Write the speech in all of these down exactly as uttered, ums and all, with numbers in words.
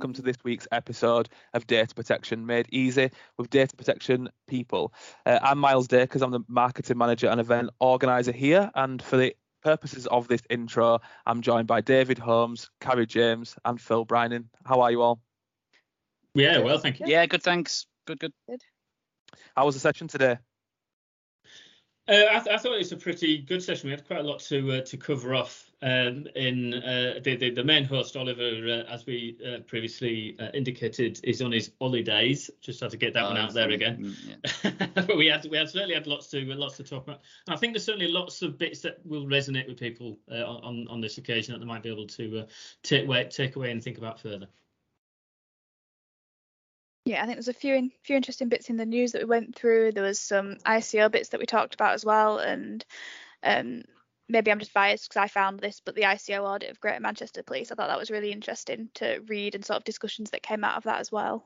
welcome to this week's episode of Data Protection Made Easy with Data Protection People. Uh, I'm Miles Dakers, I'm the Marketing Manager and Event Organiser here, and for the purposes of this intro, I'm joined by David Holmes, Carrie James and Phil Bryning. How are you all? Yeah, well, thank you. Yeah, good, thanks. Good, good. Good. How was the session today? Uh, I, th- I thought it was a pretty good session. We had quite a lot to uh, to cover off. Um, in uh, the, the the main host, Oliver, uh, as we uh, previously uh, indicated, is on his holidays. Just had to get that Oh, one out there funny. again. Mm, yeah. But we had we had certainly had lots to lots to talk about. And I think there's certainly lots of bits that will resonate with people uh, on on this occasion that they might be able to uh, take away take away and think about further. Yeah, I think there's a few in, few interesting bits in the news that we went through. There was some I C O bits that we talked about as well, and um, maybe I'm just biased because I found this, but the I C O audit of Greater Manchester Police, I thought that was really interesting to read, and sort of discussions that came out of that as well.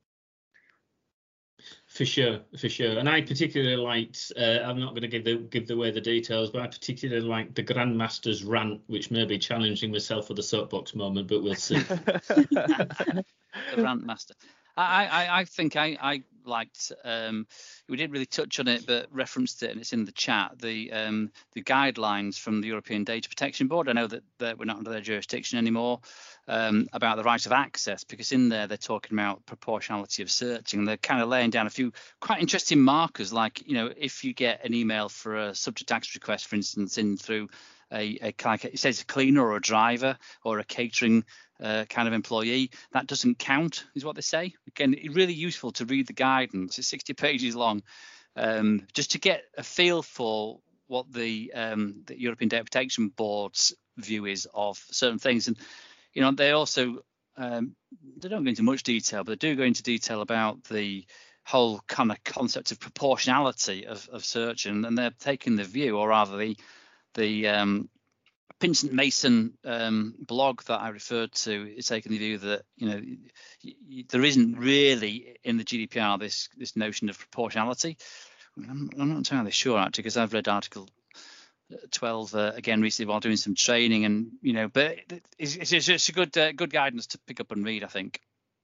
For sure, for sure. And I particularly liked, uh, I'm not going to give the give away the details, but I particularly liked the Grandmaster's rant, which may be challenging myself for the soapbox moment, but we'll see. The rant master. I, I, I think I, I liked, um, we didn't really touch on it, but referenced it, and it's in the chat, the um, the guidelines from the European Data Protection Board. I know that, that we're not under their jurisdiction anymore, um, about the right of access, because in there they're talking about proportionality of searching, and they're kind of laying down a few quite interesting markers, like, you know, if you get an email for a subject access request, for instance, in through a, a like it says a cleaner or a driver or a catering uh, kind of employee, that doesn't count, is what they say. Again, it's really useful to read the guidance. It's sixty pages long, um, just to get a feel for what the, um, the European Data Protection Board's view is of certain things. And, you know, they also, um, they don't go into much detail, but they do go into detail about the whole kind of concept of proportionality of, of search, and, and they're taking the view, or rather the the um, Pinsent Mason um, blog that I referred to is taking the view that, you know, y- y- there isn't really in the G D P R this this notion of proportionality. I'm, I'm not entirely sure, actually, because I've read Article twelve uh, again recently while doing some training, and, you know, but it's, it's, it's a good uh, good guidance to pick up and read, I think.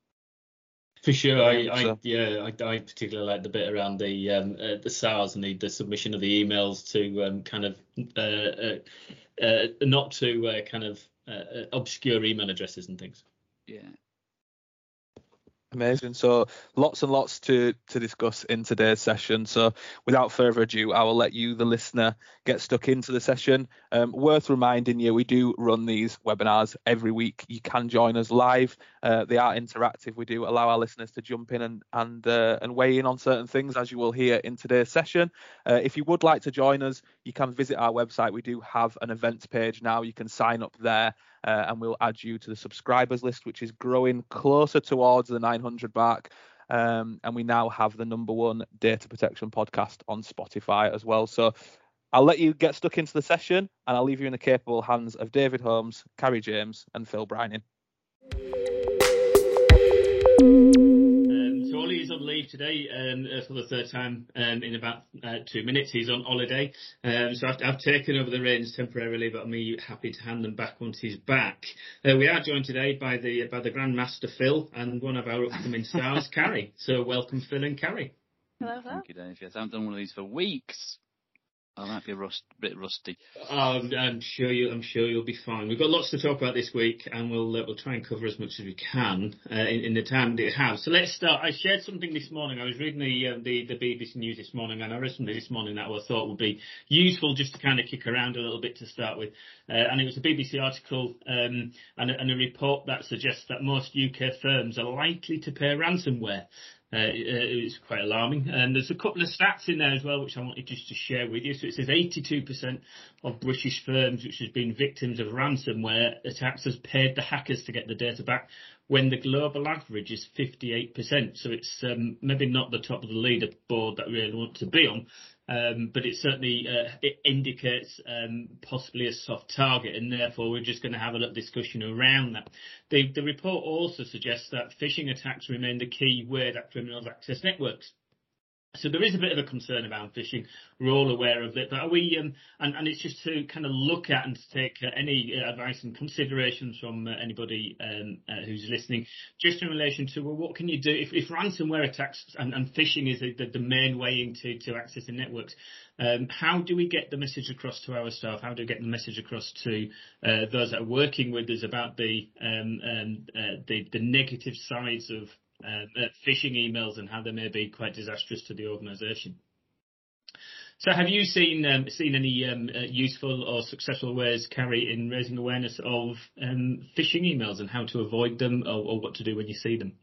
For sure, I, Yeah, I so- yeah, I, I particularly like the bit around the um, uh, the S A Rs and the, the submission of the emails to um, kind of uh, uh, uh, not to uh, kind of uh, obscure email addresses and things. Yeah. Amazing. So lots and lots to to discuss in today's session. So without further ado, I will let you, the listener, get stuck into the session. Um, worth reminding you, we do run these webinars every week. You can join us live. Uh, they are interactive. We do allow our listeners to jump in and and uh, and weigh in on certain things, as you will hear in today's session. Uh, if you would like to join us, you can visit our website. We do have an events page now. You can sign up there. Uh, and we'll add you to the subscribers list, which is growing closer towards the nine hundred mark. Um, and we now have the number one data protection podcast on Spotify as well. So I'll let you get stuck into the session, and I'll leave you in the capable hands of David Holmes, Carrie James, and Phil Bryning. Um, so Ollie is on leave today um, uh, for the third time um, in about uh, two minutes. He's on holiday. Um, so I've, I've taken over the reins temporarily, but I'm happy to hand them back once he's back. Uh, we are joined today by the by the Grandmaster Phil and one of our upcoming stars, Carrie. So welcome, Phil and Carrie. Hello, hello. Thank you, Dave. Yes, I haven't done one of these for weeks. I might be a rust, bit rusty. Um, I'm sure you. I'm sure you'll be fine. We've got lots to talk about this week, and we'll uh, we'll try and cover as much as we can uh, in, in the time that we have. So let's start. I shared something this morning. I was reading the uh, the the B B C News this morning, and I read something this morning that I thought would be useful just to kind of kick around a little bit to start with. Uh, and it was a B B C article um, and, a, and a report that suggests that most U K firms are likely to pay ransomware. Uh, it's quite alarming. And there's a couple of stats in there as well, which I wanted just to share with you. So it says eighty-two percent of British firms which has been victims of ransomware attacks has paid the hackers to get the data back, when the global average is fifty-eight percent. So it's um, maybe not the top of the leaderboard that we really want to be on. Um, but it certainly uh, it indicates um, possibly a soft target, and therefore we're just going to have a little discussion around that. The, the report also suggests that phishing attacks remain the key way that criminals access networks. So there is a bit of a concern about phishing. We're all aware of it, but are we? Um, and, and it's just to kind of look at and to take uh, any uh, advice and considerations from uh, anybody um, uh, who's listening, just in relation to, well, what can you do if, if ransomware attacks and, and phishing is the, the main way into to accessing networks? Um, how do we get the message across to our staff? How do we get the message across to uh, those that are working with us about the um, um, uh, the, the negative sides of Uh, uh, phishing emails and how they may be quite disastrous to the organisation? So have you seen um, seen any um, uh, useful or successful ways, Carrie, in raising awareness of um, phishing emails and how to avoid them, or, or what to do when you see them?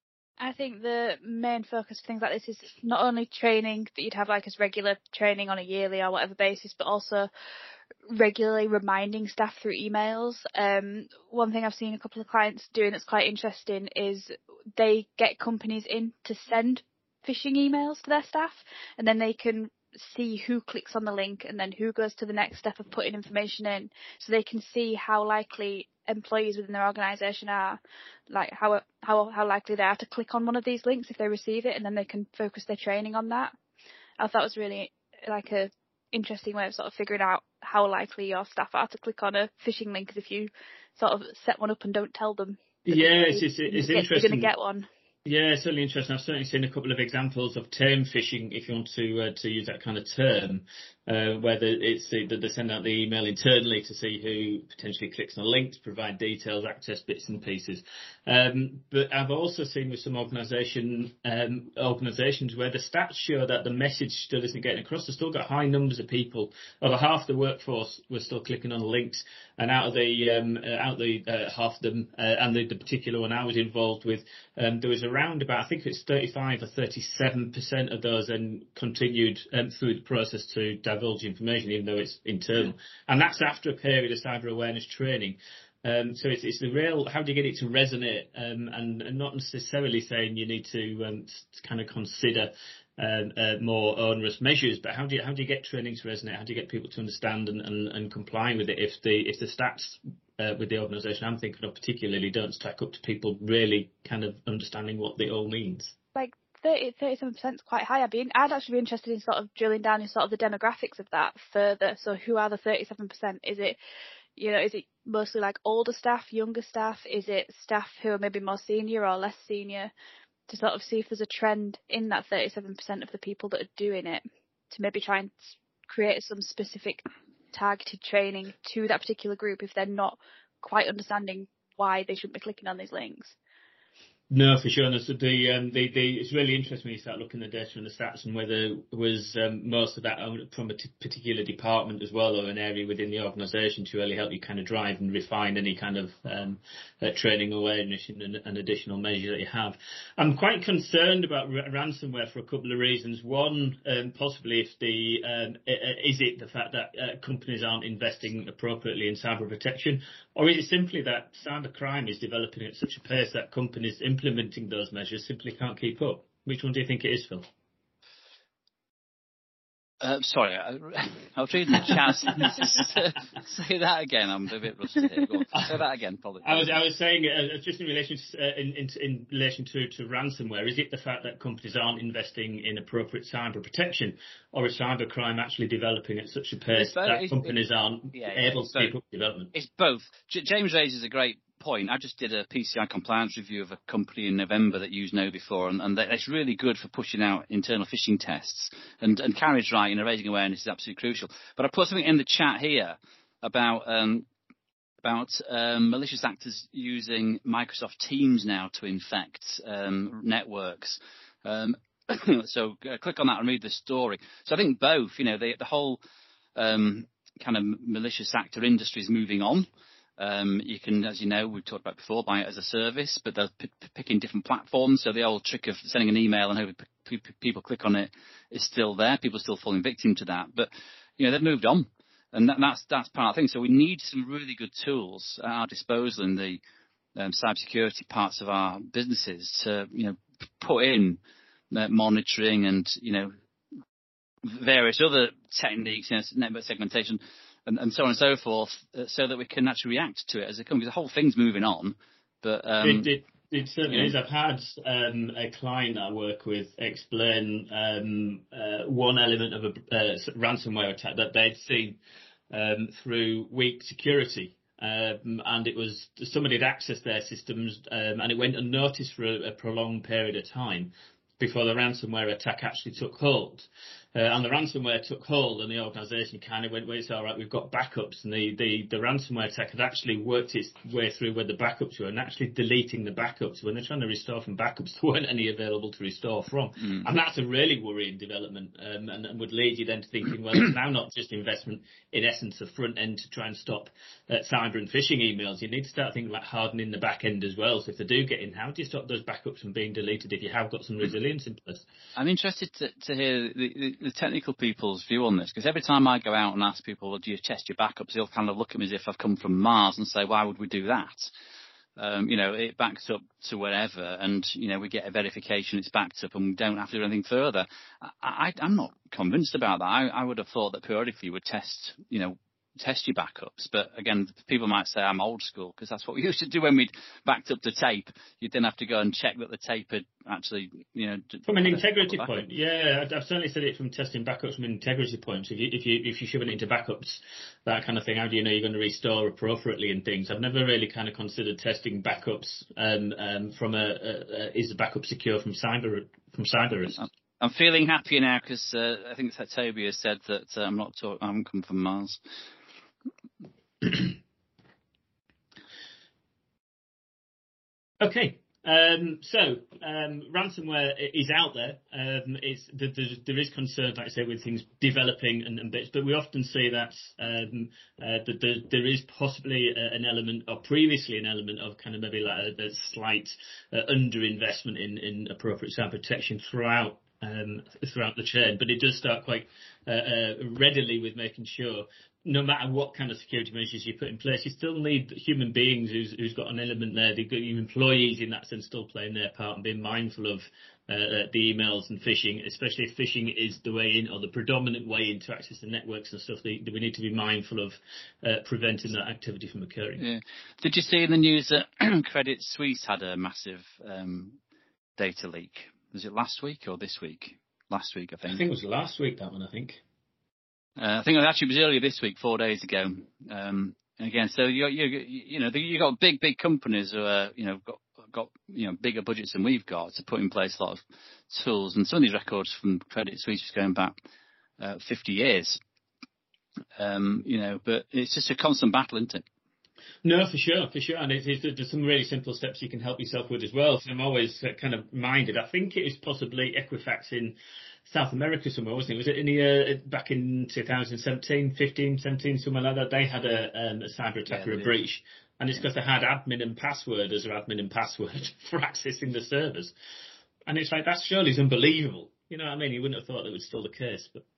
I think the main focus for things like this is not only training that you'd have like as regular training on a yearly or whatever basis, but also regularly reminding staff through emails. Um, one thing I've seen a couple of clients doing that's quite interesting is they get companies in to send phishing emails to their staff, and then they can see who clicks on the link and then who goes to the next step of putting information in, so they can see how likely employees within their organisation are, like how how how likely they are to click on one of these links if they receive it, and then they can focus their training on that. I thought that was really like a interesting way of sort of figuring out how likely your staff are to click on a phishing link, because if you sort of set one up and don't tell them, yeah, it's, it's, it's get, interesting. You're going to get one. Yeah, certainly interesting. I've certainly seen a couple of examples of term phishing, if you want to uh, to use that kind of term, uh, where the, it's the, they send out the email internally to see who potentially clicks on a link to provide details, access bits and pieces. Um, but I've also seen with some organisation um, organisations where the stats show that the message still isn't getting across. They've still got high numbers of people. Over half the workforce were still clicking on links, and out of the um, uh, out of the uh, half of them, uh, and the, the particular one I was involved with, um, there was a around about, I think it's thirty-five or thirty-seven percent of those then continued um, through the process to divulge information, even though it's internal. And that's after a period of cyber awareness training. Um, so it's, it's the real, how do you get it to resonate, um, and, and not necessarily saying you need to, um, to kind of consider um, uh, more onerous measures, but how do you how do you get training to resonate? How do you get people to understand and, and, and comply with it if the if the stats Uh, with the organisation I'm thinking of particularly don't stack up to people really kind of understanding what it all means? Like thirty, thirty-seven percent is quite high. I'd, be, I'd actually be interested in sort of drilling down in sort of the demographics of that further. So who are the thirty-seven percent? Is it, you know, is it mostly like older staff, younger staff? Is it staff who are maybe more senior or less senior? To sort of see if there's a trend in that thirty-seven percent of the people that are doing it, to maybe try and create some specific targeted training to that particular group if they're not quite understanding why they shouldn't be clicking on these links. No, for sure. No, so the, um, the, the, it's really interesting when you start looking at the data and the stats, and whether was um, most of that from a t- particular department as well, or an area within the organisation, to really help you kind of drive and refine any kind of um, uh, training awareness and, and additional measure that you have. I'm quite concerned about r- ransomware for a couple of reasons. One, um, possibly if the um, is it the fact that uh, companies aren't investing appropriately in cyber protection, or is it simply that cyber crime is developing at such a pace that companies implementing those measures simply can't keep up? Which one do you think it is, Phil? Uh, sorry, I, I was reading the chat. Say that again. I'm a bit rusty here. Go on. Say that again, probably. I was I was saying uh, just in relation to, uh, in, in in relation to, to ransomware. Is it the fact that companies aren't investing in appropriate cyber protection, or is cyber crime actually developing at such a pace that it's, companies aren't yeah, able yeah, to keep up with development? It's both. J- James raises a great point. I just did a P C I compliance review of a company in November that used KnowBe4, and, and it's really good for pushing out internal phishing tests. And, and Carrie's right, you know, raising awareness is absolutely crucial. But I put something in the chat here about um, about um, malicious actors using Microsoft Teams now to infect um, networks. Um, so uh, click on that and read the story. So I think both, you know, the, the whole um, kind of malicious actor industry is moving on. Um, you can, as you know, we've talked about before, buy it as a service, but they're p- picking different platforms. So the old trick of sending an email and hoping p- p- people click on it is still there. People are still falling victim to that. But, you know, they've moved on. And that, that's that's part of the thing. So we need some really good tools at our disposal in the um, cybersecurity parts of our businesses to, you know, put in uh, monitoring and, you know, various other techniques, you know, network segmentation, And, and so on and so forth, uh, so that we can actually react to it as it comes. The whole thing's moving on, but um, did, did, It certainly Yeah. is. I've had um, a client I work with explain um, uh, one element of a uh, ransomware attack that they'd seen um, through weak security. Um, and it was somebody had accessed their systems um, and it went unnoticed for a, a prolonged period of time before the ransomware attack actually took hold. Uh, and the ransomware took hold and the organisation kind of went, well, it's all right, we've got backups. And the, the, the ransomware attack had actually worked its way through where the backups were and actually deleting the backups. When they're trying to restore from backups, there weren't any available to restore from. Mm. And that's a really worrying development um, and, and would lead you then to thinking, well, it's now not just investment, in essence, of front end to try and stop uh, cyber and phishing emails. You need to start thinking about hardening the back end as well. So if they do get in, how do you stop those backups from being deleted if you have got some resilience in place? I'm interested to, to hear the, the, the technical people's view on this, because every time I go out and ask people, well, do you test your backups, they'll kind of look at me as if I've come from Mars and say, why would we do that? Um, you know, it backs up to wherever and, you know, we get a verification it's backed up and we don't have to do anything further. I, I, I'm not convinced about that. I, I would have thought that periodically you would test, you know, test your backups. But again, people might say I'm old school because that's what we used to do when we'd backed up the tape. You'd then have to go and check that the tape had actually, you know. From an integrity point, yeah, I've certainly said it from testing backups from an integrity point. If you, if you, if you shove it into backups, that kind of thing, how do you know you're going to restore appropriately and things? I've never really kind of considered testing backups um, um, from a, a, a, is the backup secure from cyber, from cyber risk? I'm feeling happier now because uh, I think that Toby has said that uh, I'm not talk- I haven't come from Mars. Okay, um, so um, ransomware is out there. Um, it's, there, there is concern, like I say, with things developing and, and bits, but we often see that, um, uh, that there, there is possibly a, an element, or previously an element of kind of maybe like a, a slight uh, underinvestment in, in appropriate cyber protection throughout um, throughout the chain, but it does start quite uh, uh, readily with making sure. No matter what kind of security measures you put in place, you still need human beings who's, who's got an element there. They've got employees in that sense still playing their part and being mindful of uh, the emails and phishing, especially if phishing is the way in or the predominant way in to access the networks and stuff. That we need to be mindful of uh, preventing that activity from occurring. Yeah. Did you see in the news that Credit Suisse had a massive um, data leak? Was it last week or this week? Last week, I think. I think it was last week, that one, I think. Uh, I think it actually was earlier this week, four days ago. Um, again, so you you you know you got big big companies who are you know got got you know bigger budgets than we've got to put in place a lot of tools, and some of these records from Credit Suisse is going back uh, fifty years. Um, you know, but it's just a constant battle, isn't it? No, for sure, for sure. And it's, it's, there's some really simple steps you can help yourself with as well. So I'm always uh, kind of minded. I think it was possibly Equifax in South America somewhere, wasn't it? Was it in the, uh, back in two thousand seventeen, fifteen, seventeen, somewhere like that? They had a, um, a cyber attack yeah, or a breach. And it's because they had admin and password as their admin and password for accessing the servers. And it's like, that surely is unbelievable. You know what I mean? You wouldn't have thought that was still the case, but.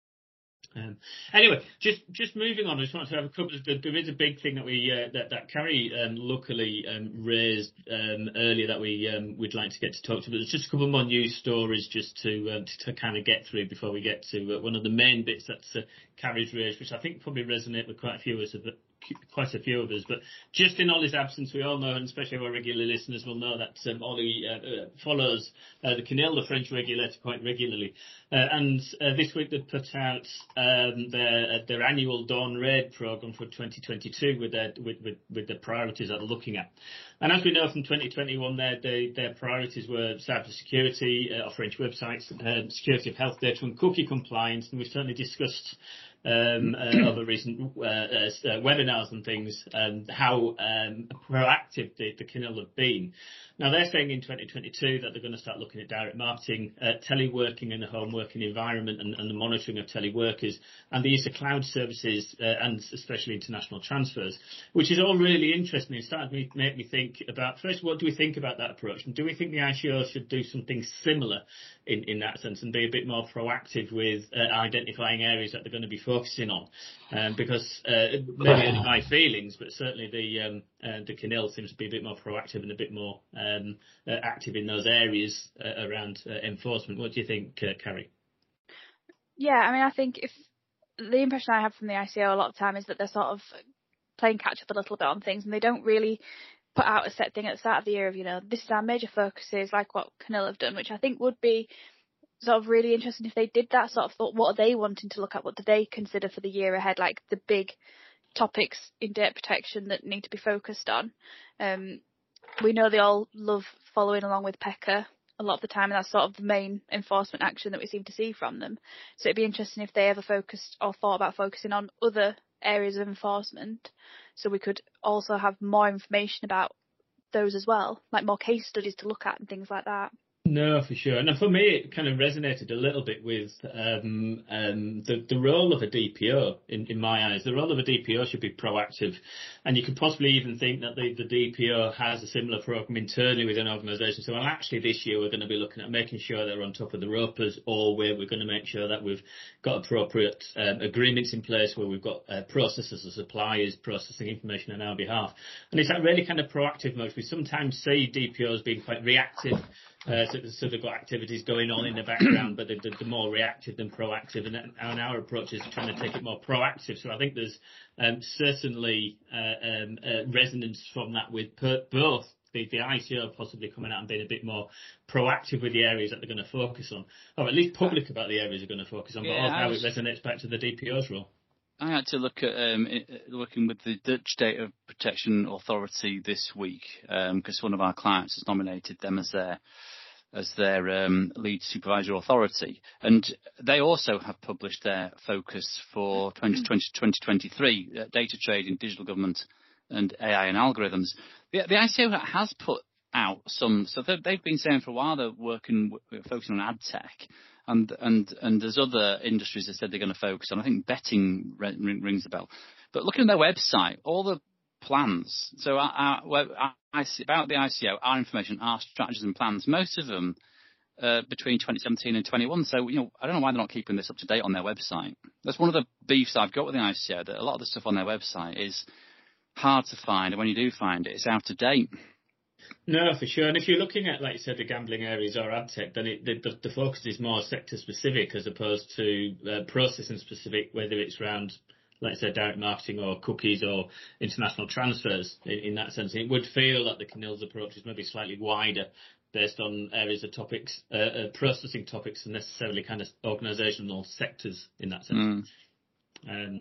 Um, anyway, just just moving on, I just wanted to have a couple of, there is a big thing that we uh, that that Carrie um, luckily um, raised um, earlier that we um, we'd like to get to talk to, but there's just a couple more news stories just to um, to, to kind of get through before we get to uh, one of the main bits that's uh, Carrie's raised, which I think probably resonate with quite a few of us, quite a few of us. But just in Ollie's absence, we all know, and especially our regular listeners will know that um, Ollie uh, uh, follows uh, the C N I L, the French regulator, quite regularly. Uh, and uh, this week they put out um, their uh, their annual Dawn Raid program for twenty twenty-two with their with, with, with the priorities that they're looking at. And as we know from twenty twenty-one, their their, their priorities were cyber security, uh, French websites, uh, security of health data, and cookie compliance. And we've certainly discussed um, uh, other recent uh, uh, webinars and things, um, how um, proactive the, the C N I L have been. Now, they're saying in twenty twenty-two that they're going to start looking at direct marketing, uh, teleworking in the home working environment and, and the monitoring of teleworkers, and the use of cloud services, uh, and especially international transfers, which is all really interesting. It started to make me think about, first, what do we think about that approach? And do we think the I C O should do something similar in, in that sense and be a bit more proactive with uh, identifying areas that they're going to be focusing on? Um, because uh, maybe only my feelings, but certainly the um, uh, the C N I L seems to be a bit more proactive and a bit more um, uh, active in those areas uh, around uh, enforcement. What do you think, uh, Carrie? Yeah, I mean, I think if the impression I have from the I C O a lot of time is that they're sort of playing catch up a little bit on things, and they don't really put out a set thing at the start of the year of, you know, this is our major focuses, like what C N I L have done, which I think would be sort of really interesting if they did that. Sort of thought, what are they wanting to look at? What do they consider for the year ahead? Like the big topics in data protection that need to be focused on. Um, we know they all love following along with P E C A a lot of the time, and that's sort of the main enforcement action that we seem to see from them. So it'd be interesting if they ever focused or thought about focusing on other areas of enforcement, so we could also have more information about those as well, like more case studies to look at and things like that. No, for sure. And for me, it kind of resonated a little bit with um, um, the, the role of a D P O, in, in my eyes. The role of a D P O should be proactive. And you could possibly even think that the, the D P O has a similar program internally within an organisation. So, well, actually, this year we're going to be looking at making sure they're on top of the ropers, or where we're going to make sure that we've got appropriate um, agreements in place, where we've got uh, processors or suppliers processing information on our behalf. And it's that really kind of proactive mode. We sometimes see D P Os being quite reactive. Uh, so, so they've got activities going on in the background, but they're, they're more reactive than proactive. And, and our approach is trying to take it more proactive. So I think there's um, certainly uh, um, uh, resonance from that with per- both the, the I C O possibly coming out and being a bit more proactive with the areas that they're going to focus on, or at least public about the areas they're going to focus on, but yeah, also how was... it resonates back to the D P O's role. I had to look at um, working with the Dutch Data Protection Authority this week because um, one of our clients has nominated them as their as their um, lead supervisory authority, and they also have published their focus for twenty twenty to twenty twenty-three, uh, data trading, digital government, and A I and algorithms. The, the I C O has put out some, so they've been saying for a while they're working, focusing on ad tech. And, and, and there's other industries that said they're going to focus on. I think betting ring, rings a bell. But looking at their website, all the plans, so our, our, our, about the I C O, our information, our strategies and plans, most of them uh, between twenty seventeen and twenty-one. So, you know, I don't know why they're not keeping this up to date on their website. That's one of the beefs I've got with the I C O, that a lot of the stuff on their website is hard to find. And when you do find it, it's out of date. No, for sure. And if you're looking at, like you said, the gambling areas or ad tech, then it, the, the, the focus is more sector specific as opposed to uh, processing specific, whether it's around, like I said, direct marketing or cookies or international transfers in, in that sense. It would feel that the C N I L's approach is maybe slightly wider based on areas of topics, uh, uh, processing topics and necessarily kind of organisational sectors in that sense. Mm. Um,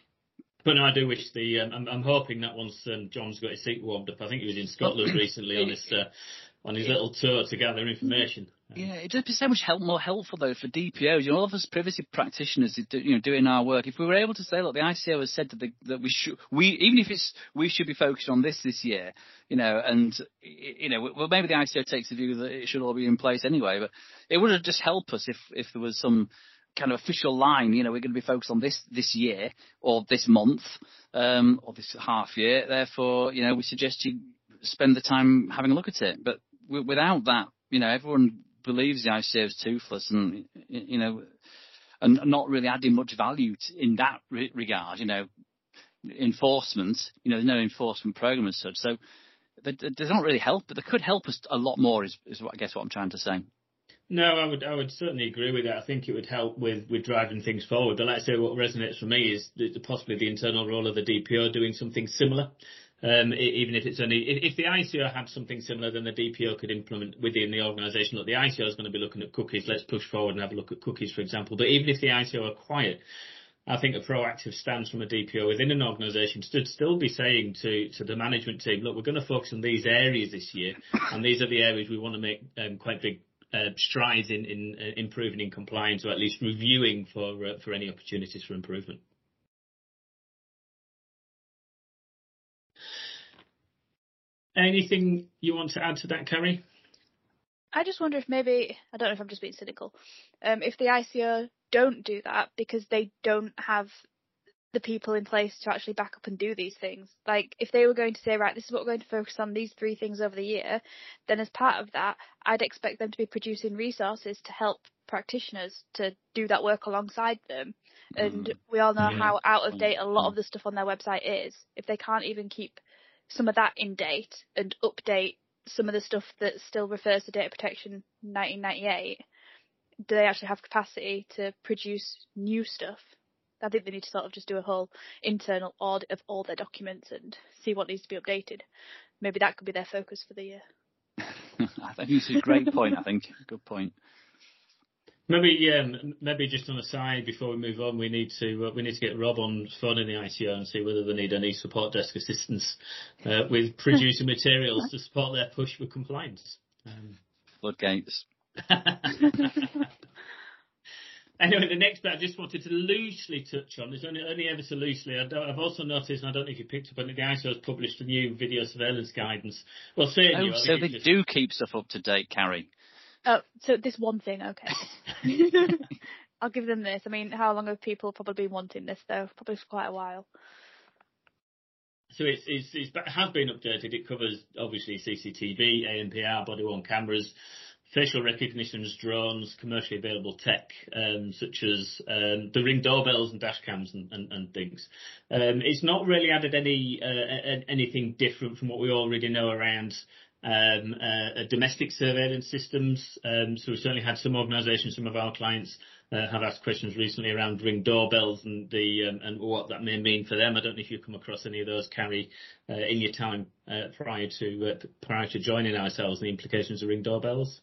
But no, I do wish the. Um, I'm, I'm hoping that once um, John's got his seat warmed up, I think he was in Scotland recently on his uh, on his little tour to gather information. Yeah, it'd be so much help, more helpful though for D P Os. You know, all of us privacy practitioners, you know, doing our work. If we were able to say, look, the I C O has said that, the, that we should, we even if it's we should be focused on this this year, you know, and you know, well maybe the I C O takes the view that it should all be in place anyway. But it would have just helped us if if there was some kind of official line, you know, we're going to be focused on this this year or this month um, or this half year. Therefore, you know, we suggest you spend the time having a look at it. But w- without that, you know, everyone believes the I C O is toothless and, you know, and not really adding much value to, in that re- regard, you know, enforcement, you know, there's no enforcement program as such. So they, they don't really help, but they could help us a lot more is, is what I guess what I'm trying to say. No, I would I would certainly agree with that. I think it would help with, with driving things forward. But let's say what resonates for me is the, possibly the internal role of the D P O doing something similar. Um, even if it's only if the I C O had something similar, then the D P O could implement within the organisation. Look, the I C O is going to be looking at cookies. Let's push forward and have a look at cookies, for example. But even if the I C O are quiet, I think a proactive stance from a D P O within an organisation should still be saying to, to the management team, look, we're going to focus on these areas this year, and these are the areas we want to make um, quite big Uh, strides in, in uh, improving in compliance, or at least reviewing for uh, for any opportunities for improvement. Anything you want to add to that, Carrie? I just wonder if maybe, I don't know if I'm just being cynical, um, if the I C O don't do that because they don't have the people in place to actually back up and do these things. Like, if they were going to say, right, this is what we're going to focus on, these three things over the year, then as part of that, I'd expect them to be producing resources to help practitioners to do that work alongside them. And mm. we all know yeah. how out of date a lot of the stuff on their website is. If they can't even keep some of that in date and update some of the stuff that still refers to data protection nineteen ninety-eight, do they actually have capacity to produce new stuff? I think they need to sort of just do a whole internal audit of all their documents and see what needs to be updated. maybe that could be their focus for the year. I think it's a great point. I think good point. Maybe, um, maybe just on a side before we move on, we need to uh, we need to get Rob on phone in the I C O and see whether they need any support desk assistance uh, with producing materials to support their push for compliance. Um, Floodgates. Anyway, the next bit I just wanted to loosely touch on, is only, only ever so loosely. I don't, I've also noticed, and I don't know if you picked up on it, the I S O has published a new video surveillance guidance. Well, certainly. Oh, new, so they just... do keep stuff up to date, Carrie. Oh, so this one thing, okay. I'll give them this. I mean, how long have people probably been wanting this, though? Probably for quite a while. So it's, it's, it's, it has been updated. It covers, obviously, C C T V, A N P R, body-worn cameras, facial recognitions, drones, commercially available tech, um, such as um, the Ring doorbells and dash cams and, and, and things. Um, it's not really added any uh, anything different from what we already know around um, uh, domestic surveillance systems. Um, so we certainly had some organisations, some of our clients uh, have asked questions recently around Ring doorbells and the um, and what that may mean for them. I don't know if you've come across any of those, Carrie, uh, in your time uh, prior to uh, prior to joining ourselves, and the implications of Ring doorbells.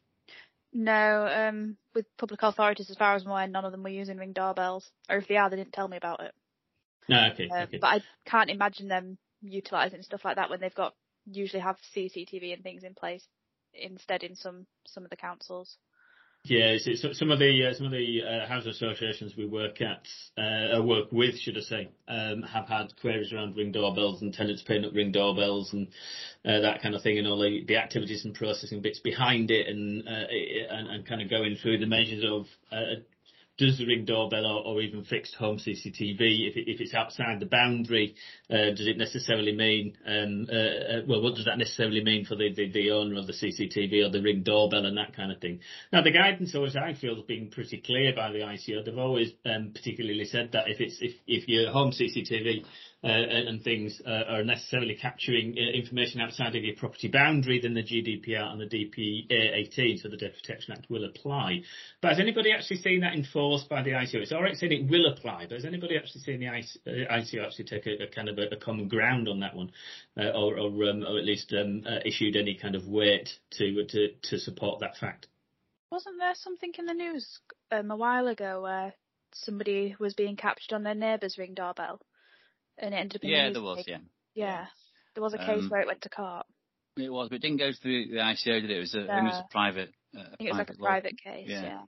No, um, with public authorities, as far as I'm aware, none of them were using Ring doorbells. Or if they are, they didn't tell me about it. No, okay, Um, okay. But I can't imagine them utilising stuff like that when they've got, usually have C C T V and things in place instead in some, some of the councils. Yeah, it's, it's, some of the uh, some of the uh, housing associations we work at, uh, work with, should I say, um, have had queries around Ring doorbells and tenants paying up Ring doorbells and uh, that kind of thing, and all the, the activities and processing bits behind it, and uh, and, and kind of going through the measures of uh, does the Ring doorbell or, or even fixed home C C T V, if, it, if it's outside the boundary, uh, does it necessarily mean, um, uh, uh, well, what does that necessarily mean for the, the, the owner of the C C T V or the Ring doorbell and that kind of thing? Now, the guidance always, I feel, has been pretty clear by the I C O. They've always um, particularly said that if it's if, if your home C C T V uh, and, and things uh, are necessarily capturing uh, information outside of your property boundary, then the G D P R and the D P A eighteen, so the Data Protection Act, will apply. But has anybody actually seen that enforced by the I C O? It's all right saying it will apply, but has anybody actually seen the I C O actually take a, a kind of a, a common ground on that one, uh, or, or, um, or at least um, uh, issued any kind of weight to to to support that fact? Wasn't there something in the news um, a while ago where somebody was being captured on their neighbour's Ring doorbell, and it ended up in Yeah, the there was, newspaper? yeah. Yeah, there was a case Um, where it went to court. It was, but it didn't go through the I C O, did it? It was a, I think it was a private. Uh, I think it was like a law. private case, Yeah. yeah.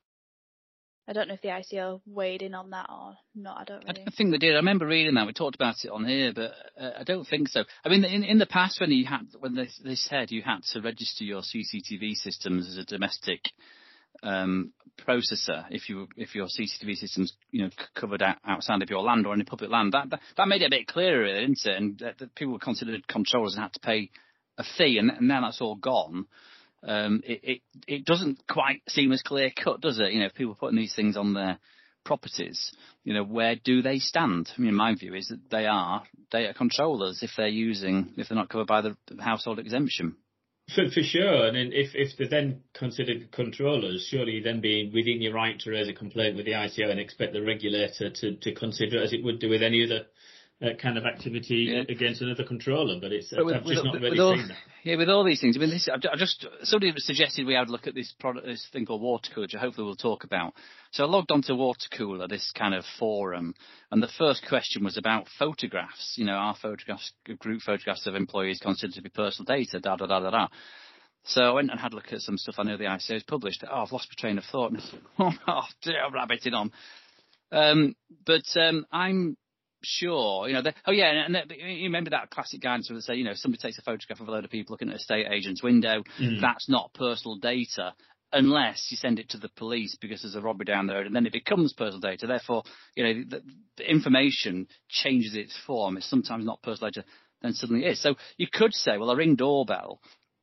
I don't know if the I C O weighed in on that or not. I don't I really. don't think they did. I remember reading that. We talked about it on here, but uh, I don't think so. I mean, in, in the past, when you had, when they, they said you had to register your C C T V systems as a domestic um, processor, if you if your C C T V systems, you know, c- covered out, outside of your land or any public land, that that, that made it a bit clearer, didn't it? And uh, that people were considered controllers and had to pay a fee, and, and now that's all gone. Um, it, it it doesn't quite seem as clear cut, does it? You know, if people are putting these things on their properties, you know, where do they stand? I mean, my view is that they are data controllers if they're using, if they're not covered by the household exemption. For, for sure, and then if, if they're then considered controllers, surely you'd then be within your right to raise a complaint with the I C O and expect the regulator to, to consider it as it would do with any other uh, kind of activity Yeah. against another controller. But it's But with- I've just with- not with really all- seen that. Yeah, with all these things, I mean, this, I just somebody suggested we had a look at this product, this thing called Watercooler, which hopefully we'll talk about. So I logged onto Watercooler, this kind of forum, and the first question was about photographs. You know, are photographs, group photographs of employees considered to be personal data? Da da da da da. So I went and had a look at some stuff I know the I C O has published. Oh, I've lost my train of thought. Oh dear, I'm rabbiting on. Um, but um, I'm sure, you know, the, oh yeah, and, and the, you remember that classic guidance where they say, you know, if somebody takes a photograph of a load of people looking at a estate agent's window, Mm. that's not personal data unless you send it to the police because there's a robbery down the road, and then it becomes personal data. Therefore, you know, the, the information changes its form. It's sometimes not personal data, then suddenly it is. So you could say, well, a Ring doorbell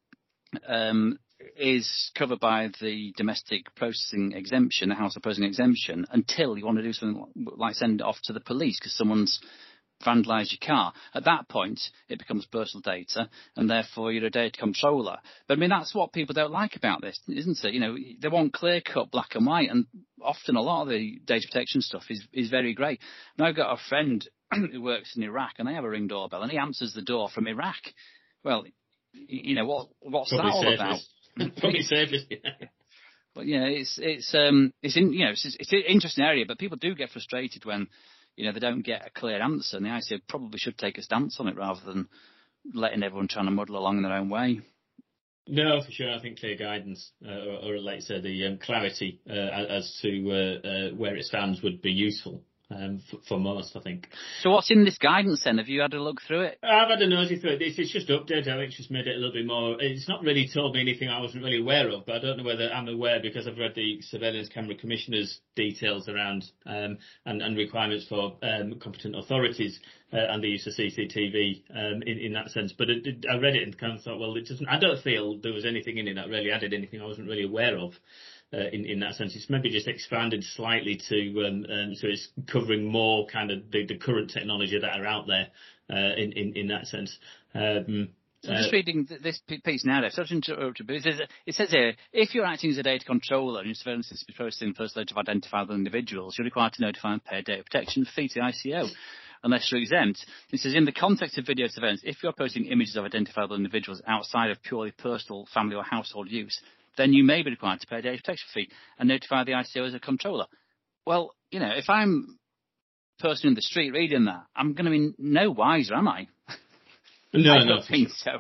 um, is covered by the domestic processing exemption, the household processing exemption, until you want to do something like send it off to the police because someone's vandalised your car. At that point, it becomes personal data, and therefore you're a data controller. But I mean, that's what people don't like about this, isn't it? You know, they want clear-cut black and white, and often a lot of the data protection stuff is, is very grey. And I've got a friend who works in Iraq, and they have a Ring doorbell, and he answers the door from Iraq, Well, you know, what what's Probably that all safest. about? Probably safest, yeah. But yeah, it's it's um it's in you know it's, it's an interesting area, but people do get frustrated when you know they don't get a clear answer, and the I C O probably should take a stance on it rather than letting everyone trying to muddle along in their own way. No, for sure. I think clear guidance, uh, or, or like I said, the um, clarity uh, as to uh, uh, where it stands would be useful um, for, for most, I think. So what's in this guidance then? Have you had a look through it? I've had a nosy through it. It's, it's just updated. I think it's just made it a little bit more. It's not really told me anything I wasn't really aware of, but I don't know whether I'm aware because I've read the Surveillance Camera Commissioner's details around um, and, and requirements for um, competent authorities uh, and the use of C C T V um, in, in that sense. But it, it, I read it and kind of thought, well, it doesn't. I don't feel there was anything in it that really added anything I wasn't really aware of. Uh, in, in that sense, it's maybe just expanded slightly to um, um, so it's covering more kind of the, the current technology that are out there uh, in, in in that sense. Um, So I'm just uh, reading this piece now. Such interrupted, but it says, it says here, if you're acting as a data controller and your surveillance is processing personal data of identifiable individuals, you're required to notify and pay a data protection fee to the I C O. Unless you're exempt. It says, in the context of video surveillance, if you're posting images of identifiable individuals outside of purely personal, family or household use, then you may be required to pay a data protection fee and notify the I C O as a controller. Well, you know, if I'm a person in the street reading that, I'm going to be no wiser, am I? No, I no, don't think so.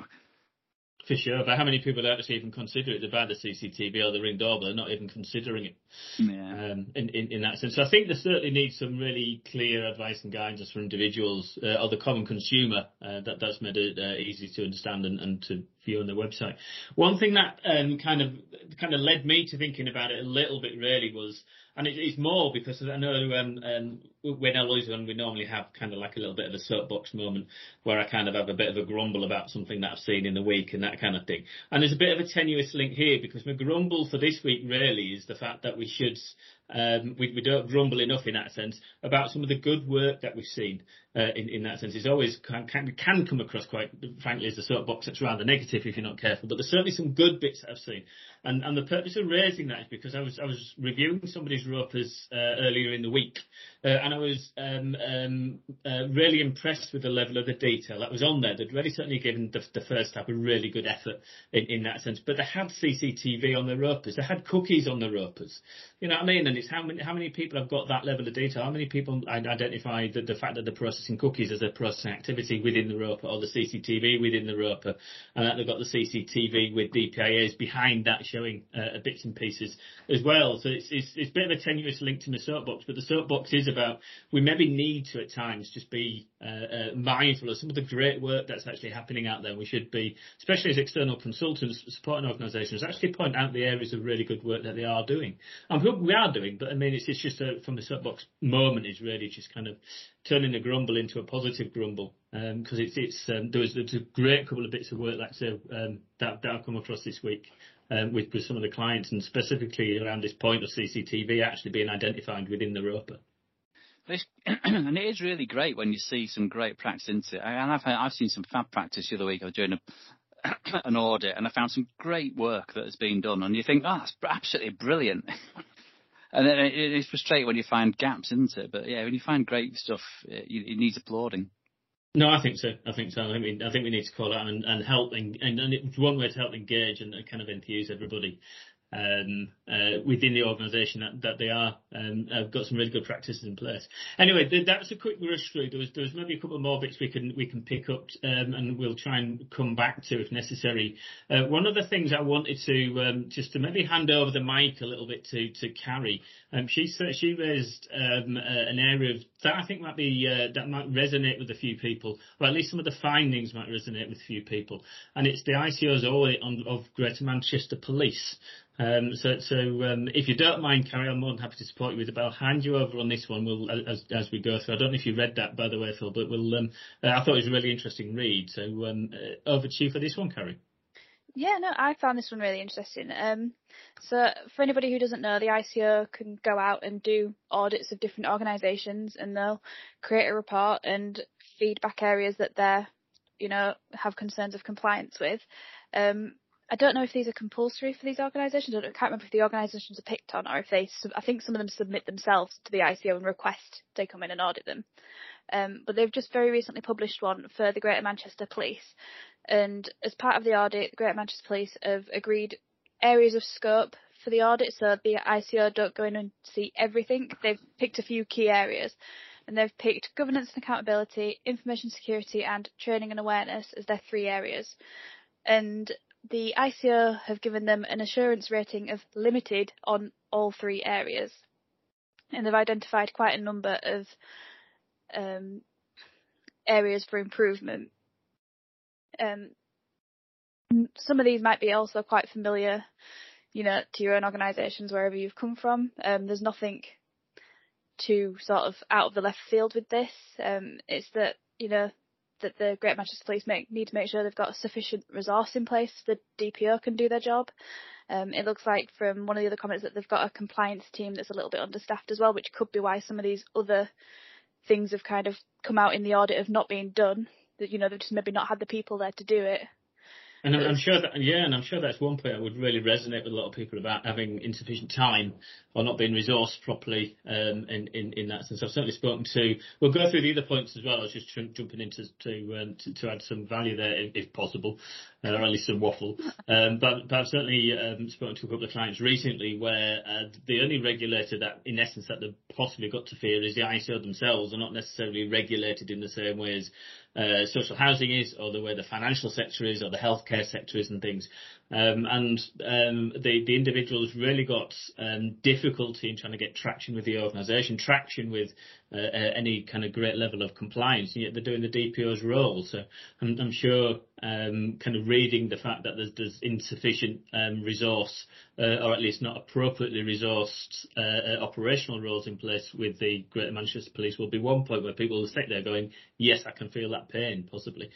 For sure, but how many people actually even consider it? They buy the C C T V or the Ring doorbell, they're not even considering it. Yeah. Um, in, in, in that sense. So I think there certainly needs some really clear advice and guidance for individuals uh, or the common consumer uh, that that's made it uh, easy to understand and, and to view on the website. One thing that um, kind of kind of led me to thinking about it a little bit really was, and it, it's more because I know um, um, when Eloise on, we normally have kind of like a little bit of a soapbox moment where I kind of have a bit of a grumble about something that I've seen in the week and that kind of thing. And there's a bit of a tenuous link here because my grumble for this week really is the fact that we should, um, we, we don't grumble enough in that sense about some of the good work that we've seen uh, in, in that sense. It's always can, can, can come across quite frankly as a soapbox that's rather negative if you're not careful, but there's certainly some good bits that I've seen. And, and the purpose of raising that is because I was I was reviewing somebody's ropers uh, earlier in the week, uh, and I was um, um, uh, really impressed with the level of the detail that was on there. They'd really certainly given the, the first half a really good effort in, in that sense. But they had C C T V on the ropers, they had cookies on the ropers. You know what I mean? And it's how many how many people have got that level of detail? How many people identify the, the fact that they're processing cookies as a processing activity within the roper, or the C C T V within the roper, and that they've got the C C T V with D P I As behind that showing uh, bits and pieces as well. So it's, it's it's a bit of a tenuous link to the soapbox, but the soapbox is about we maybe need to at times just be uh, uh, mindful of some of the great work that's actually happening out there. We should be, especially as external consultants supporting organisations, actually point out the areas of really good work that they are doing. And we are doing, but I mean it's, it's just a, from the soapbox moment is really just kind of turning a grumble into a positive grumble, because um, it's it's um, there was there's a great couple of bits of work like I say um, that that I've come across this week um, with with some of the clients, and specifically around this point of C C T V actually being identified within the roper. This, and it is really great when you see some great practice into it. And I've I've seen some fab practice the other week. I was doing a, an audit, and I found some great work that has been done, and you think, oh, that's absolutely brilliant. And then it, it's frustrating when you find gaps, isn't it? But yeah, when you find great stuff, it, it needs applauding. No, I think so. I think so. I think we, I think we need to call out and, and help, and, and it's one way to help engage and kind of enthuse everybody um, uh, within the organisation that, that they are. Um, I've got some really good practices in place. Anyway, th- that's a quick rush through. There was there was maybe a couple more bits we can we can pick up, um, and we'll try and come back to if necessary. Uh, one of the things I wanted to um, just to maybe hand over the mic a little bit to to Carrie. Um, she she raised um, uh, an area of that I think might be uh, that might resonate with a few people, or at least some of the findings might resonate with a few people. And it's the I C O's audit on, of Greater Manchester Police. Um, so, so um, if you don't mind, Carrie, I'm more than happy to support you with it. But I'll hand you over on this one. We'll as as we go through. I don't know if you read that, by the way, Phil, but we'll. Um, uh, I thought it was a really interesting read. So um, uh, over to you for this one, Carrie. Yeah, no, I found this one really interesting. Um, so for anybody who doesn't know, the I C O can go out and do audits of different organisations, and they'll create a report and feedback areas that they're, you know, have concerns of compliance with. Um, I don't know if these are compulsory for these organisations. I, don't, I can't remember if the organisations are picked on, or if they, I think some of them submit themselves to the I C O and request they come in and audit them. Um, but they've just very recently published one for the Greater Manchester Police. And as part of the audit, the Greater Manchester Police have agreed areas of scope for the audit, so the I C O don't go in and see everything. They've picked a few key areas, and they've picked governance and accountability, information security, and training and awareness as their three areas. And the I C O have given them an assurance rating of limited on all three areas. And they've identified quite a number of um, areas for improvement. Um, some of these might be also quite familiar, you know, to your own organisations wherever you've come from. Um, there's nothing too sort of out of the left field with this. Um, it's that, you know, that the Greater Manchester Police make, need to make sure they've got a sufficient resource in place so the D P O can do their job. Um, it looks like from one of the other comments that they've got a compliance team that's a little bit understaffed as well, which could be why some of these other things have kind of come out in the audit of not being done. That, you know, they've just maybe not had the people there to do it. And I'm, I'm sure that, yeah, and I'm sure that's one point that would really resonate with a lot of people about having insufficient time or not being resourced properly um, in, in, in that sense. I've certainly spoken to, we'll go through the other points as well. I was just tr- jumping in to, to, um, to, to add some value there if, if possible, uh, or at least some waffle. Um, but, but I've certainly um, spoken to a couple of clients recently where uh, the only regulator that, in essence, that they've possibly got to fear is the I C O themselves. They're not necessarily regulated in the same way as uh, social housing is, or the way the financial sector is, or the healthcare sector is and things. Um, and um, the, the individuals really got um, difficulty in trying to get traction with the organisation, traction with uh, uh, any kind of great level of compliance, and yet they're doing the D P O's role. So I'm, I'm sure um, kind of reading the fact that there's, there's insufficient um, resource, uh, or at least not appropriately resourced uh, uh, operational roles in place with the Greater Manchester Police will be one point where people will sit there going, yes, I can feel that pain, possibly.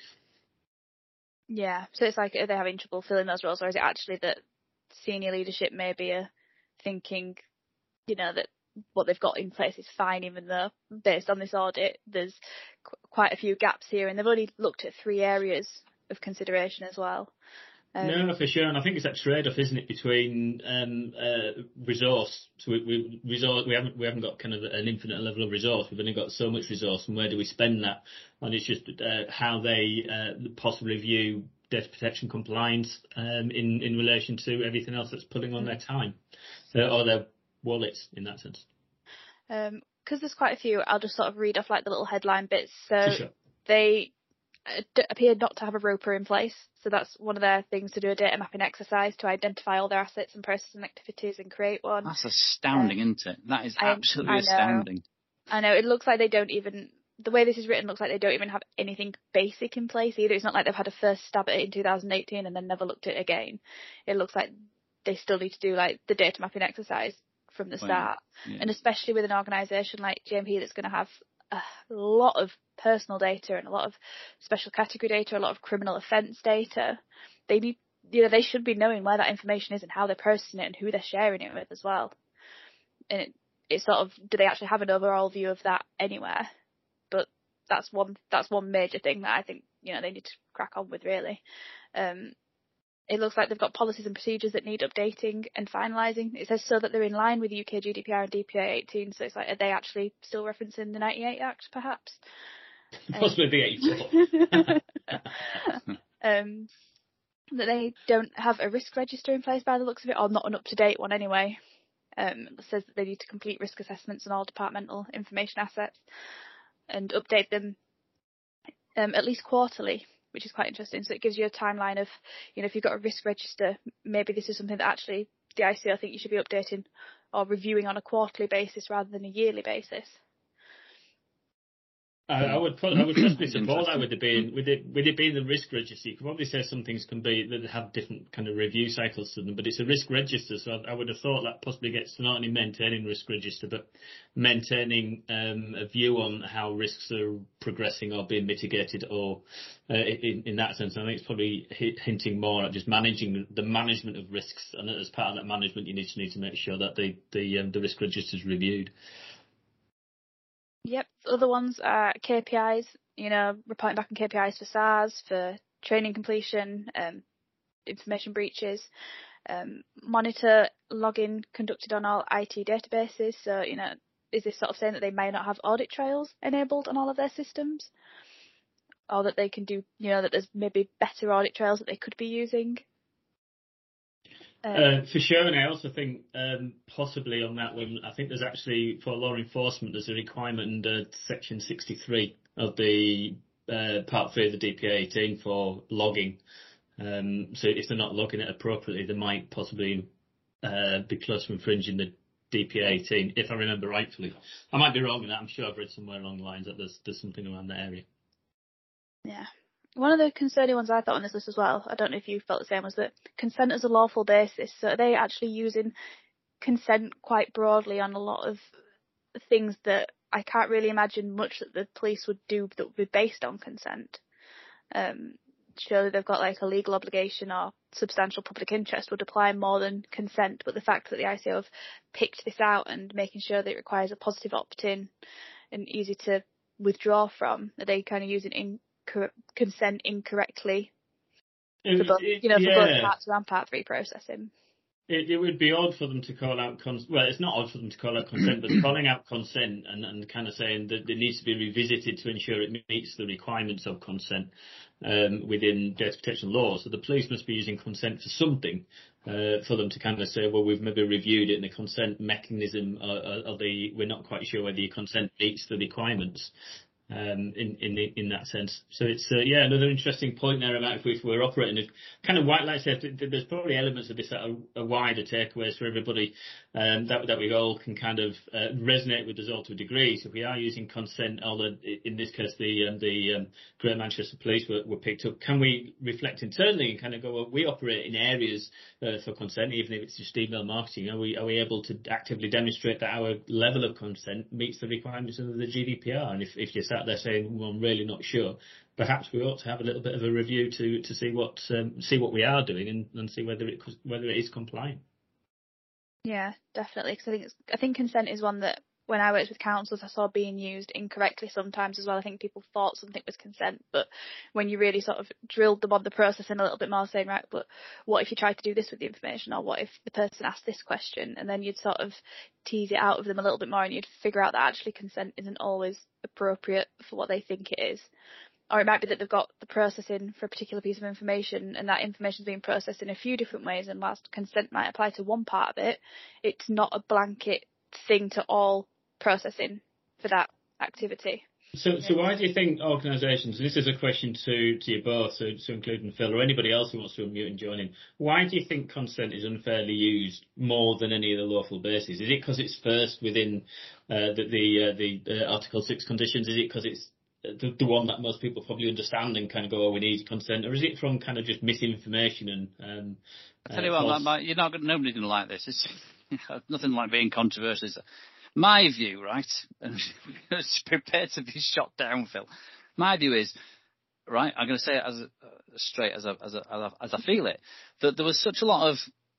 Yeah, so it's like, are they having trouble filling those roles, or is it actually that senior leadership maybe are thinking, you know, that what they've got in place is fine, even though based on this audit there's qu- quite a few gaps here, and they've only looked at three areas of consideration as well. Um, no, for sure, and I think it's that trade-off, isn't it, between um, uh, resource. So we, we resource we haven't we haven't got kind of an infinite level of resource. We've only got so much resource, and where do we spend that? And it's just uh, how they uh, possibly view data protection compliance um, in in relation to everything else that's pulling on their time uh, or their wallets in that sense. because um, there's quite a few, I'll just sort of read off like the little headline bits. So Sure. they uh, d- appear not to have a ROPA in place. So that's one of their things, to do a data mapping exercise to identify all their assets and processes and activities and create one. That's astounding, um, isn't it? That is absolutely I, I astounding. I know, it looks like they don't even, the way this is written looks like they don't even have anything basic in place either. It's not like they've had a first stab at it in two thousand eighteen and then never looked at it again. It looks like they still need to do like the data mapping exercise from the start. Yeah. And especially with an organisation like J M P that's going to have a lot of personal data and a lot of special category data, a lot of criminal offence data, they need, you know, they should be knowing where that information is and how they're processing it and who they're sharing it with as well. And it, it's sort of, do they actually have an overall view of that anywhere? But that's one that's one major thing that I think, you know, they need to crack on with, really. Um, it looks like they've got policies and procedures that need updating and finalising. It says so that they're in line with U K G D P R and D P A eighteen. So it's like, are they actually still referencing the ninety-eight Act, perhaps? Possibly the eighty-four. um, that they don't have a risk register in place by the looks of it, or not an up-to-date one anyway. Um, it says that they need to complete risk assessments on all departmental information assets and update them um, at least quarterly, which is quite interesting. So it gives you a timeline of, you know, if you've got a risk register, maybe this is something that actually the I C O think you should be updating or reviewing on a quarterly basis rather than a yearly basis. I, I would probably, I would possibly support that with it being with it with it being the risk register. You could probably say some things can be that have different kind of review cycles to them, but it's a risk register, so I, I would have thought that possibly gets to not only maintaining risk register, but maintaining um, a view on how risks are progressing or being mitigated, or uh, in, in that sense. I think it's probably hinting more at just managing the management of risks, and as part of that management, you need to need to make sure that the the um, the risk register is reviewed. Yep. Other ones are K P Is, you know, reporting back on K P Is for SARS, for training completion, um, information breaches, um, monitor logging conducted on all I T databases. So, you know, is this sort of saying that they may not have audit trails enabled on all of their systems? Or that they can do, you know, that there's maybe better audit trails that they could be using? Um, uh, for sure, and I also think um, possibly on that one, I think there's actually, for law enforcement, there's a requirement under Section sixty-three of the uh, Part three of the D P A eighteen for logging. Um, so if they're not logging it appropriately, they might possibly uh, be close to infringing the D P A eighteen, if I remember rightfully. I might be wrong in that. I'm sure I've read somewhere along the lines that there's, there's something around that area. Yeah. One of the concerning ones I thought on this list as well, I don't know if you felt the same, was that consent as a lawful basis. So are they actually using consent quite broadly on a lot of things that I can't really imagine much that the police would do that would be based on consent? Um, surely they've got like a legal obligation or substantial public interest would apply more than consent. But the fact that the I C O have picked this out and making sure that it requires a positive opt-in and easy to withdraw from, are they kind of using in consent incorrectly for both, you know, for yeah. both part two and part three processing? It, it would be odd for them to call out consent. Well, it's not odd for them to call out consent, but calling out consent and, and kind of saying that it needs to be revisited to ensure it meets the requirements of consent um, within data protection law. So the police must be using consent for something uh, for them to kind of say, well, we've maybe reviewed it and the consent mechanism, uh, of the, we're not quite sure whether your consent meets the requirements. Um, in in the, in that sense, so it's uh, yeah another interesting point there about if, we, if we're operating a kind of white, like I said, there's probably elements of this that are, are wider takeaways for everybody um, that that we all can kind of uh, resonate with us all to a degree. So if we are using consent, although in this case the um, the um, Greater Manchester Police were, were picked up, can we reflect internally and kind of go, well, we operate in areas uh, for consent, even if it's just email marketing. Are we are we able to actively demonstrate that our level of consent meets the requirements of the G D P R? And if if you're sat there saying, well, I'm really not sure, perhaps we ought to have a little bit of a review to to see what um, see what we are doing and, and see whether it whether it is compliant. Yeah, definitely. Because I think it's, I think consent is one that when I worked with councils, I saw being used incorrectly sometimes as well. I think people thought something was consent, but when you really sort of drilled them on the processing a little bit more, saying, right, but what if you tried to do this with the information, or what if the person asked this question, and then you'd sort of tease it out of them a little bit more, and you'd figure out that actually consent isn't always appropriate for what they think it is. Or it might be that they've got the processing for a particular piece of information, and that information is being processed in a few different ways, and whilst consent might apply to one part of it, it's not a blanket thing to all processing for that activity. So, so why do you think organisations, and this is a question to, to you both, so, so including Phil or anybody else who wants to unmute and join in, why do you think consent is unfairly used more than any of the lawful bases? Is it because it's first within uh, the the, uh, the uh, Article six conditions? Is it because it's the, the one that most people probably understand and kind of go, oh, we need consent? Or is it from kind of just misinformation and... Um, I tell you uh, what, like, you're not gonna, nobody's going to like this. It's nothing like being controversial. My view, right, and prepared to be shot down, Phil. My view is, right, I'm going to say it as uh, straight as I, as, I, as I feel it, that there was such a lot of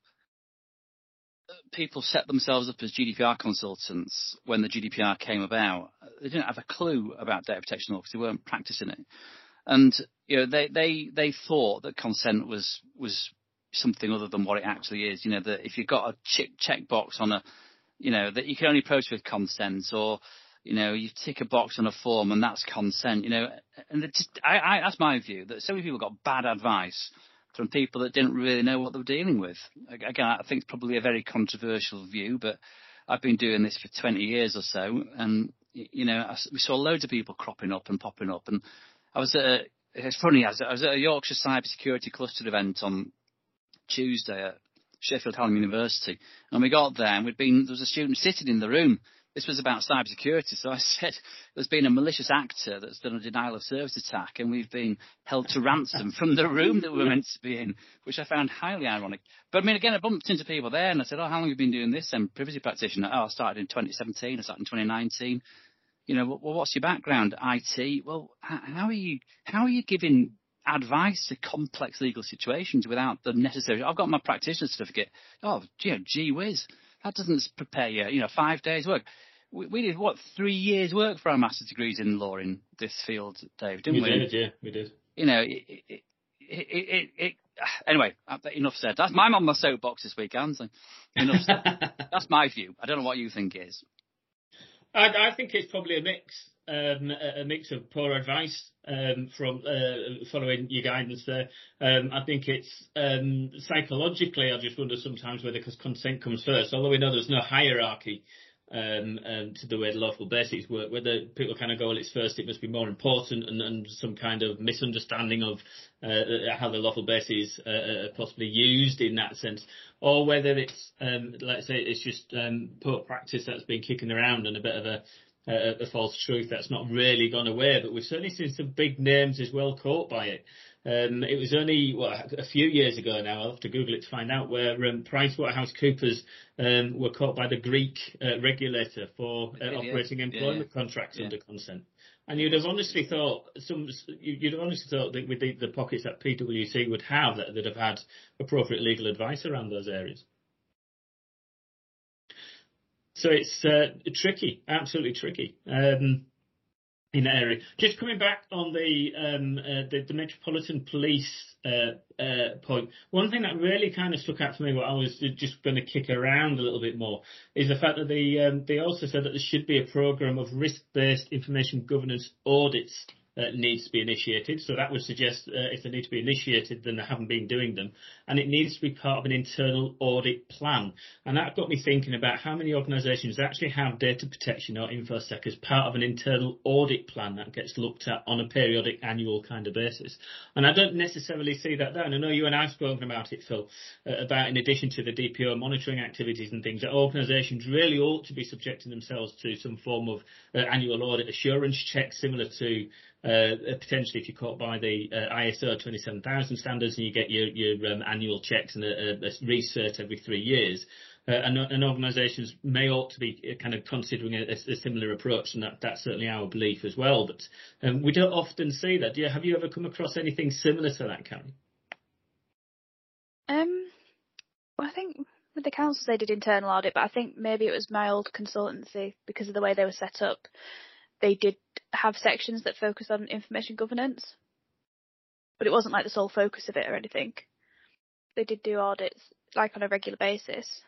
people set themselves up as G D P R consultants when the G D P R came about. They didn't have a clue about data protection law because they weren't practicing it, and you know they they they thought that consent was was something other than what it actually is. You know, that if you've got a check check box on a, you know, that you can only approach with consent, or, you know, you tick a box on a form and that's consent, you know, and it just, I, I, that's my view, that so many people got bad advice from people that didn't really know what they were dealing with. Again, I think it's probably a very controversial view, but I've been doing this for twenty years or so, and, you know, I, we saw loads of people cropping up and popping up, and I was at a, it's funny, I was, I was at a Yorkshire Cybersecurity Cluster event on Tuesday at Sheffield Hallam University, and we got there and we'd been, there was a student sitting in the room. This was about cybersecurity, so I said there's been a malicious actor that's done a denial of service attack, and we've been held to ransom from the room that we were meant to be in, which I found highly ironic. But I mean, again, I bumped into people there, and I said, "Oh, how long have you been doing this?" And privacy practitioner. Oh, I started in twenty seventeen. I started in twenty nineteen. You know, well, what's your background? I T. Well, how are you? How are you giving advice to complex legal situations without the necessary? I've got my practitioner certificate. Oh, you know, gee whiz, that doesn't prepare you. You know, five days work. We, we did what three years work for our master's degrees in law in this field, Dave, didn't we? We did, yeah, we did. You know, it, it, it, it, it anyway. Enough said. That's I'm on my soapbox this week, Anne. So enough said. That's my view. I don't know what you think it is. I, I think it's probably a mix, um, a, a mix of poor advice um, from uh, following your guidance there. Um, I think it's um, psychologically, I just wonder sometimes whether because consent comes first, although we know there's no hierarchy um, um, to the way the lawful bases work, whether people kind of go, well, it's first, it must be more important, and, and some kind of misunderstanding of uh, how the lawful bases uh, are possibly used in that sense, or whether it's, um, let's say, it's just um, poor practice that's been kicking around and a bit of a, a, a false truth that's not really gone away. But we've certainly seen some big names as well caught by it. Um, it was only well, a few years ago now, I'll have to Google it to find out, where um, PricewaterhouseCoopers um, were caught by the Greek uh, regulator for uh, operating employment yeah. contracts yeah. under consent. And you'd have honestly thought, some, you'd have honestly thought that with the, the pockets that P W C would have, that they'd have had appropriate legal advice around those areas. So it's uh, tricky, absolutely tricky. Um, in that area. Just coming back on the um, uh, the, the Metropolitan Police uh, uh, point, one thing that really kind of stuck out for me, what I was just going to kick around a little bit more, is the fact that they um, they also said that there should be a programme of risk-based information governance audits that needs to be initiated. So that would suggest uh, if they need to be initiated, then they haven't been doing them. And it needs to be part of an internal audit plan. And that got me thinking about how many organisations actually have data protection or InfoSec as part of an internal audit plan that gets looked at on a periodic annual kind of basis. And I don't necessarily see that there. And I know you and I have spoken about it, Phil, uh, about in addition to the D P O monitoring activities and things, that organisations really ought to be subjecting themselves to some form of uh, annual audit assurance checks, similar to Uh, potentially if you're caught by the uh, I S O twenty-seven thousand standards and you get your, your um, annual checks and a, a recert every three years. Uh, and, and organisations may ought to be kind of considering a, a similar approach, and that, that's certainly our belief as well. But um, we don't often see that. Do you, have you ever come across anything similar to that, Karen? Um, well, I think with the councils they did internal audit, but I think maybe it was my old consultancy, because of the way they were set up. They did have sections that focused on information governance, but it wasn't like the sole focus of it or anything. They did do audits, like on a regular basis.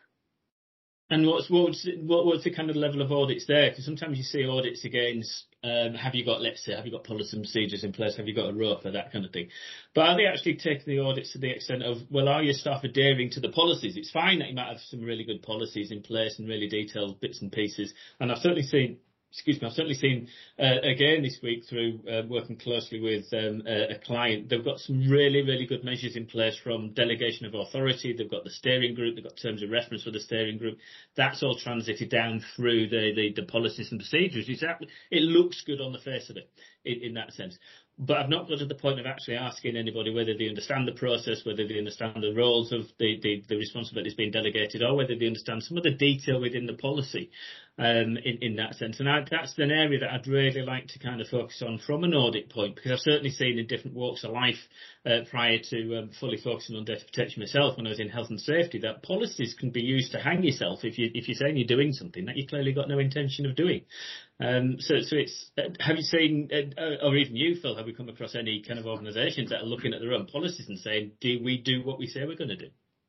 And what's what's what, what's the kind of level of audits there? Because sometimes you see audits against, um, have you got, let's say, have you got policy and procedures in place? Have you got a R O F A, that kind of thing? But are they actually taking the audits to the extent of, well, are your staff adhering to the policies? It's fine that you might have some really good policies in place and really detailed bits and pieces. And I've certainly seen Excuse me, I've certainly seen, uh, again this week through uh, working closely with um, a, a client, they've got some really, really good measures in place, from delegation of authority. They've got the steering group, they've got terms of reference for the steering group. That's all transited down through the, the, the policies and procedures. Exactly. It looks good on the face of it in, in that sense. But I've not got to the point of actually asking anybody whether they understand the process, whether they understand the roles of the, the, the responsibilities being delegated, or whether they understand some of the detail within the policy um, in, in that sense. And I, that's an area that I'd really like to kind of focus on from an audit point, because I've certainly seen in different walks of life uh, prior to um, fully focusing on data protection myself when I was in health and safety, that policies can be used to hang yourself if, you, if you're saying you're doing something that you clearly got no intention of doing. Um, so, so it's, uh, have you seen, uh, or even you, Phil, have we come across any kind of organisations that are looking at their own policies and saying, do we do what we say we're going to do?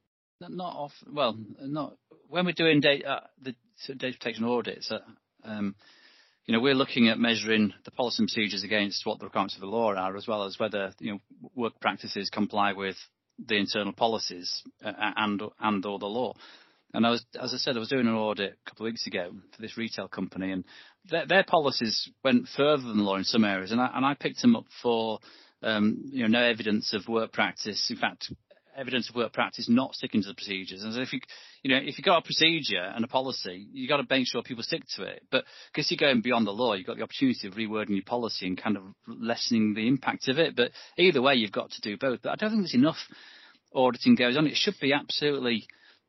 Not often. Well, not when we're doing data, uh, the data protection audits. Uh, um, you know, we're looking at measuring the policy and procedures against what the requirements of the law are, as well as whether, you know, work practices comply with the internal policies uh, and and or the law. And I was, as I said, I was doing an audit a couple of weeks ago for this retail company, and their, their policies went further than the law in some areas. And I, and I picked them up for, um, you know, no evidence of work practice. In fact, evidence of work practice not sticking to the procedures. And so if you, you know, if you've got a procedure and a policy, you've got to make sure people stick to it. But because you're going beyond the law, you've got the opportunity of rewording your policy and kind of lessening the impact of it. But either way, you've got to do both. But I don't think there's enough auditing goes on. It should be absolutely,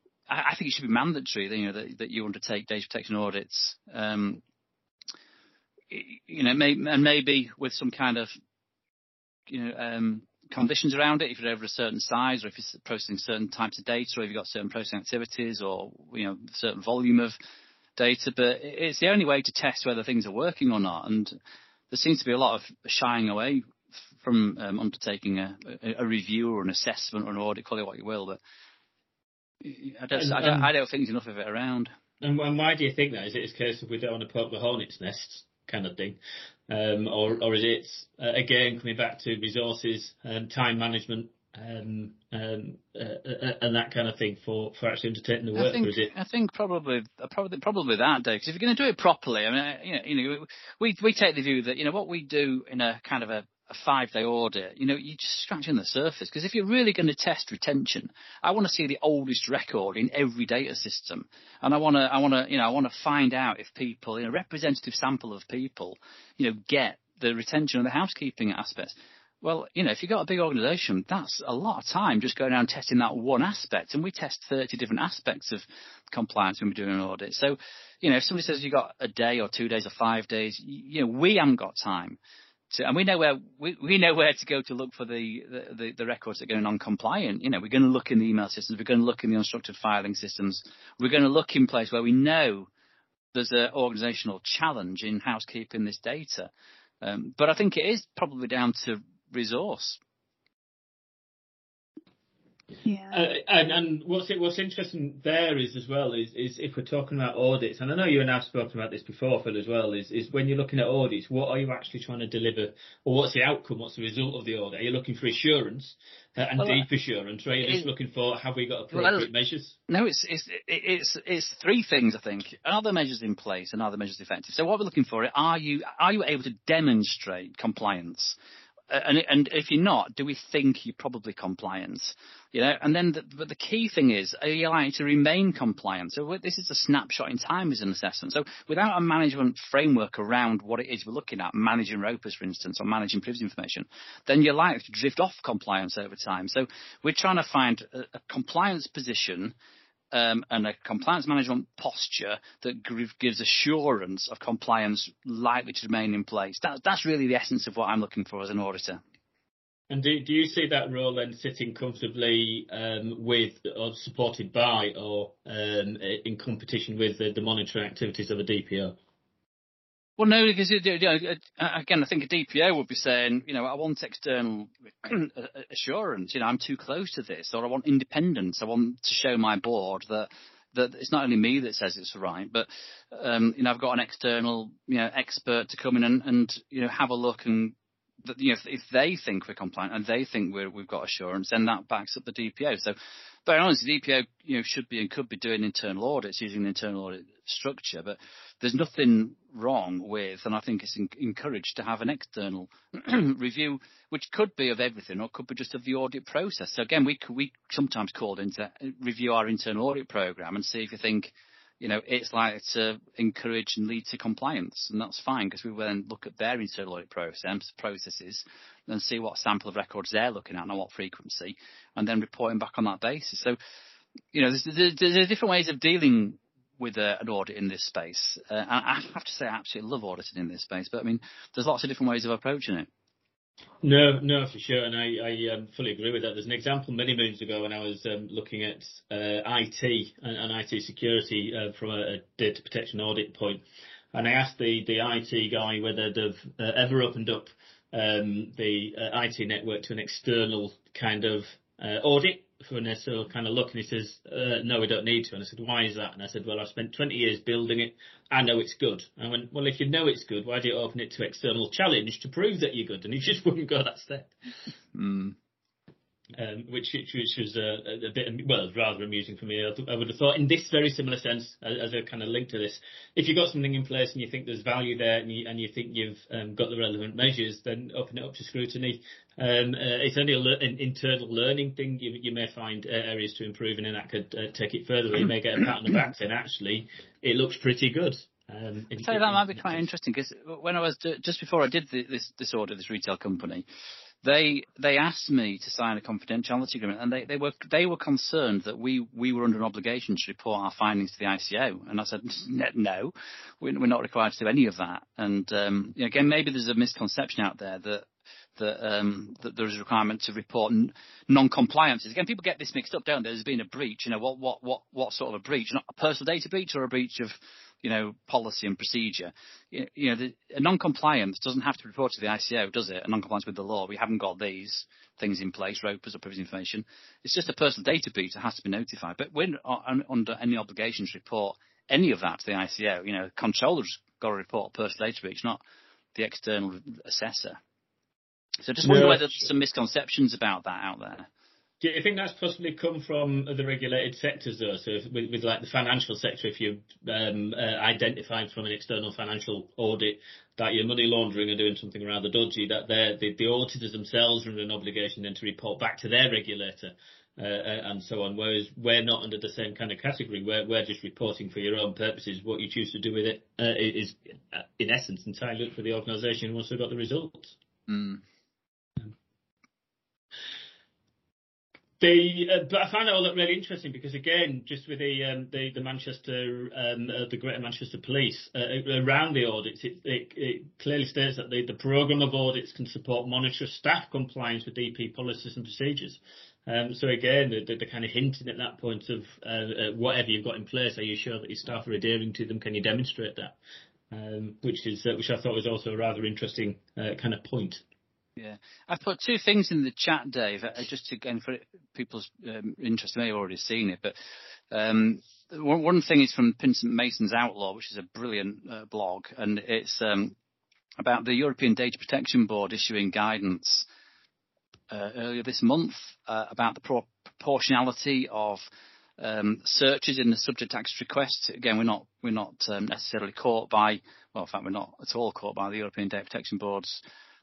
I think it should be mandatory, you know, that, that you undertake data protection audits, um, you know, may, and maybe with some kind of, you know, um, conditions around it. If you're over a certain size, or if you're processing certain types of data, or if you've got certain processing activities, or, you know, a certain volume of data. But it's the only way to test whether things are working or not. And there seems to be a lot of shying away from um, undertaking a, a, a review or an assessment or an audit, call it what you will, but I don't, and, I don't, um, I don't think there's enough of it around. And, and why do you think that? Is it a case of we don't want to poke the hornet's nest kind of thing? Um, or, or is it, uh, again, coming back to resources and time management um, um, uh, uh, and that kind of thing for, for actually undertaking the work? I think, or is it... I think probably, probably, probably that, Dave, because if you're going to do it properly, I mean, you know, you know, we, we take the view that, you know, what we do in a kind of a, a five-day audit, you know, you're just scratching the surface. Because if you're really going to test retention, I want to see the oldest record in every data system, and I want to, I want to, you know, I want to find out if people, in a representative sample of people, you know, get the retention and the housekeeping aspects. Well, you know, if you've got a big organisation, that's a lot of time just going around testing that one aspect, and we test thirty different aspects of compliance when we're doing an audit. So, you know, if somebody says you've got a day or two days or five days, you know, we haven't got time. So, and we know where we, we know where to go to look for the, the, the, the records that are going non-compliant. You know, we're going to look in the email systems, we're going to look in the unstructured filing systems, we're going to look in place where we know there's an organisational challenge in housekeeping this data. Um, but I think it is probably down to resource. Yeah. Uh, and, and what's it, what's interesting there is as well is, is if we're talking about audits, and I know you and I have spoken about this before, Phil, as well, is, is when you're looking at audits, what are you actually trying to deliver, or what's the outcome, what's the result of the audit? Are you looking for assurance uh, and well, deep assurance, or are you just it, looking for have we got appropriate well, measures? No, it's it's it's it's three things, I think. Are the measures in place and are the measures effective? So what we're looking for, are you are you able to demonstrate compliance? Uh, and, and if you're not, do we think you're probably compliant? You know, and then the, but the key thing is, are you likely to remain compliant? So this is a snapshot in time as an assessment. So without a management framework around what it is we're looking at, managing R O P As, for instance, or managing privacy information, then you're likely to drift off compliance over time. So we're trying to find a, a compliance position Um, and a compliance management posture that gives assurance of compliance likely to remain in place. That, that's really the essence of what I'm looking for as an auditor. And do, do you see that role then sitting comfortably um, with or supported by or um, in competition with the, the monitoring activities of a D P O? Well, no, because you know, again, I think a D P O would be saying, you know, I want external assurance. You know, I'm too close to this, or I want independence. I want to show my board that that it's not only me that says it's right, but um, you know, I've got an external, you know, expert to come in and, and you know, have a look, and that, you know, if, if they think we're compliant and they think we're, we've got assurance, then that backs up the D P O. So, but honestly, the D P O, you know, should be and could be doing internal audits using an internal audit structure, but there's nothing wrong with, and I think it's in, encouraged to have an external review, which could be of everything or could be just of the audit process. So again, we we sometimes called in to review our internal audit program and see if you think, you know, it's likely to encourage and lead to compliance, and that's fine because we will then look at their internal audit process, processes and see what sample of records they're looking at and on what frequency, and then reporting back on that basis. So, you know, there's, there's, there's different ways of dealing with uh, an audit in this space. Uh, and I have to say I absolutely love auditing in this space, but I mean, there's lots of different ways of approaching it. No, no, for sure, and I, I um, fully agree with that. There's an example many moons ago when I was um, looking at uh, I T and, and I T security uh, from a, a data protection audit point, and I asked the, the I T guy whether they've uh, ever opened up um, the uh, I T network to an external kind of uh, audit for an S O kind of look, and he says, uh, no, we don't need to. And I said, why is that? And I said, well, I've spent twenty years building it. I know it's good. And I went, well, if you know it's good, why do you open it to external challenge to prove that you're good? And he just wouldn't go that step. Mm. Um, which, which, which was a, a bit, well, rather amusing for me. I, th- I would have thought in this very similar sense, as, as a kind of link to this, if you've got something in place and you think there's value there and you, and you think you've um, got the relevant measures, then open it up to scrutiny. Um, uh, it's only a le- an internal learning thing. You, you may find uh, areas to improve, and then that could uh, take it further. You may get a pat on the back saying, actually, it looks pretty good. Um, in, so in, that in, might be quite interesting, because when I was do, just before I did the, this this audit, this retail company, they they asked me to sign a confidentiality agreement, and they, they were they were concerned that we, we were under an obligation to report our findings to the I C O, and I said no, we're not required to do any of that. And um, you know, again, maybe there's a misconception out there that that, um, that there is a requirement to report n- non-compliances. Again, people get this mixed up, don't they? There's been a breach. You know, what what what what sort of a breach? Not a personal data breach, or a breach of, you know, policy and procedure. You, you know, the, a non-compliance doesn't have to be reported to the I C O, does it? A non-compliance with the law. We haven't got these things in place, R O P As or privacy information. It's just a personal data breach that has to be notified. But we're not under any obligation to report any of that to the I C O. You know, the controller's got to report personal data breach, not the external assessor. So just wonder no, whether there's some misconceptions about that out there. Do you think that's possibly come from the regulated sectors, though? So if, with, with like the financial sector, if you um, uh, identified from an external financial audit that you're money laundering or doing something rather dodgy, that the, the auditors themselves are under an obligation then to report back to their regulator uh, and so on, whereas we're not under the same kind of category. We're, we're just reporting for your own purposes. What you choose to do with it uh, is, uh, in essence, entirely up to the organisation once they've got the results. Mm. The, uh, but I find all that really interesting because, again, just with the um, the, the Manchester, um, uh, the Greater Manchester Police, uh, around the audits, it, it, it clearly states that the, the programme of audits can support monitor staff compliance with D P policies and procedures. Um, so again, they're, they're kind of hinting at that point of uh, uh, whatever you've got in place, are you sure that your staff are adhering to them? Can you demonstrate that? Um, which is uh, which I thought was also a rather interesting uh, kind of point. Yeah, I've put two things in the chat, Dave, uh, just to, again, for people's um, interest. They may have already seen it, but um, one, one thing is from Pinsent Mason's Outlaw, which is a brilliant uh, blog, and it's um, about the European Data Protection Board issuing guidance uh, earlier this month uh, about the pro- proportionality of um, searches in the subject access request. Again, we're not we're not um, necessarily caught by, well, in fact, we're not at all caught by the European Data Protection Board's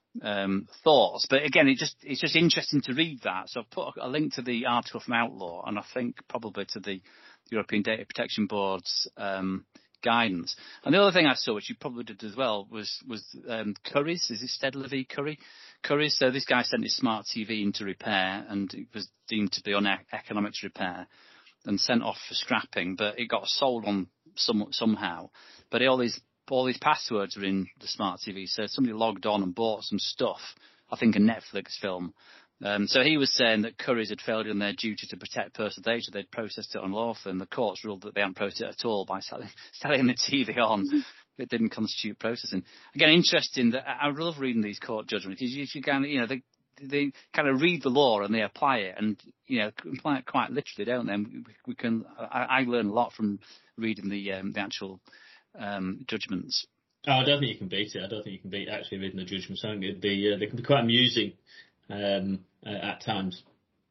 um thoughts, but again, it just it's just interesting to read that. So I've put a link to the article from Outlaw, and I think probably to the European Data Protection Board's um guidance. And the other thing I saw, which you probably did as well, was was um Curry's. Is it Stedler v Curry? Curry's. So this guy sent his smart T V into repair, and it was deemed to be uneconomic to repair, and sent off for scrapping. But it got sold on some somehow. But all these all these passwords are in the smart T V. So somebody logged on and bought some stuff, I think a Netflix film. Um, so he was saying that Curry's had failed in their duty to protect personal data. They'd processed it unlawfully, and the courts ruled that they hadn't processed it at all by selling, selling the T V on. It didn't constitute processing. Again, interesting that I love reading these court judgments because you, you kind of, you know, they, they kind of read the law and they apply it, and you know, apply it quite literally, don't they? And we, we can. I, I learn a lot from reading the um, the actual um, judgments. Oh, I don't think you can beat it. I don't think you can beat actually reading the judgments. I think the, uh, they can be quite amusing um, uh, at times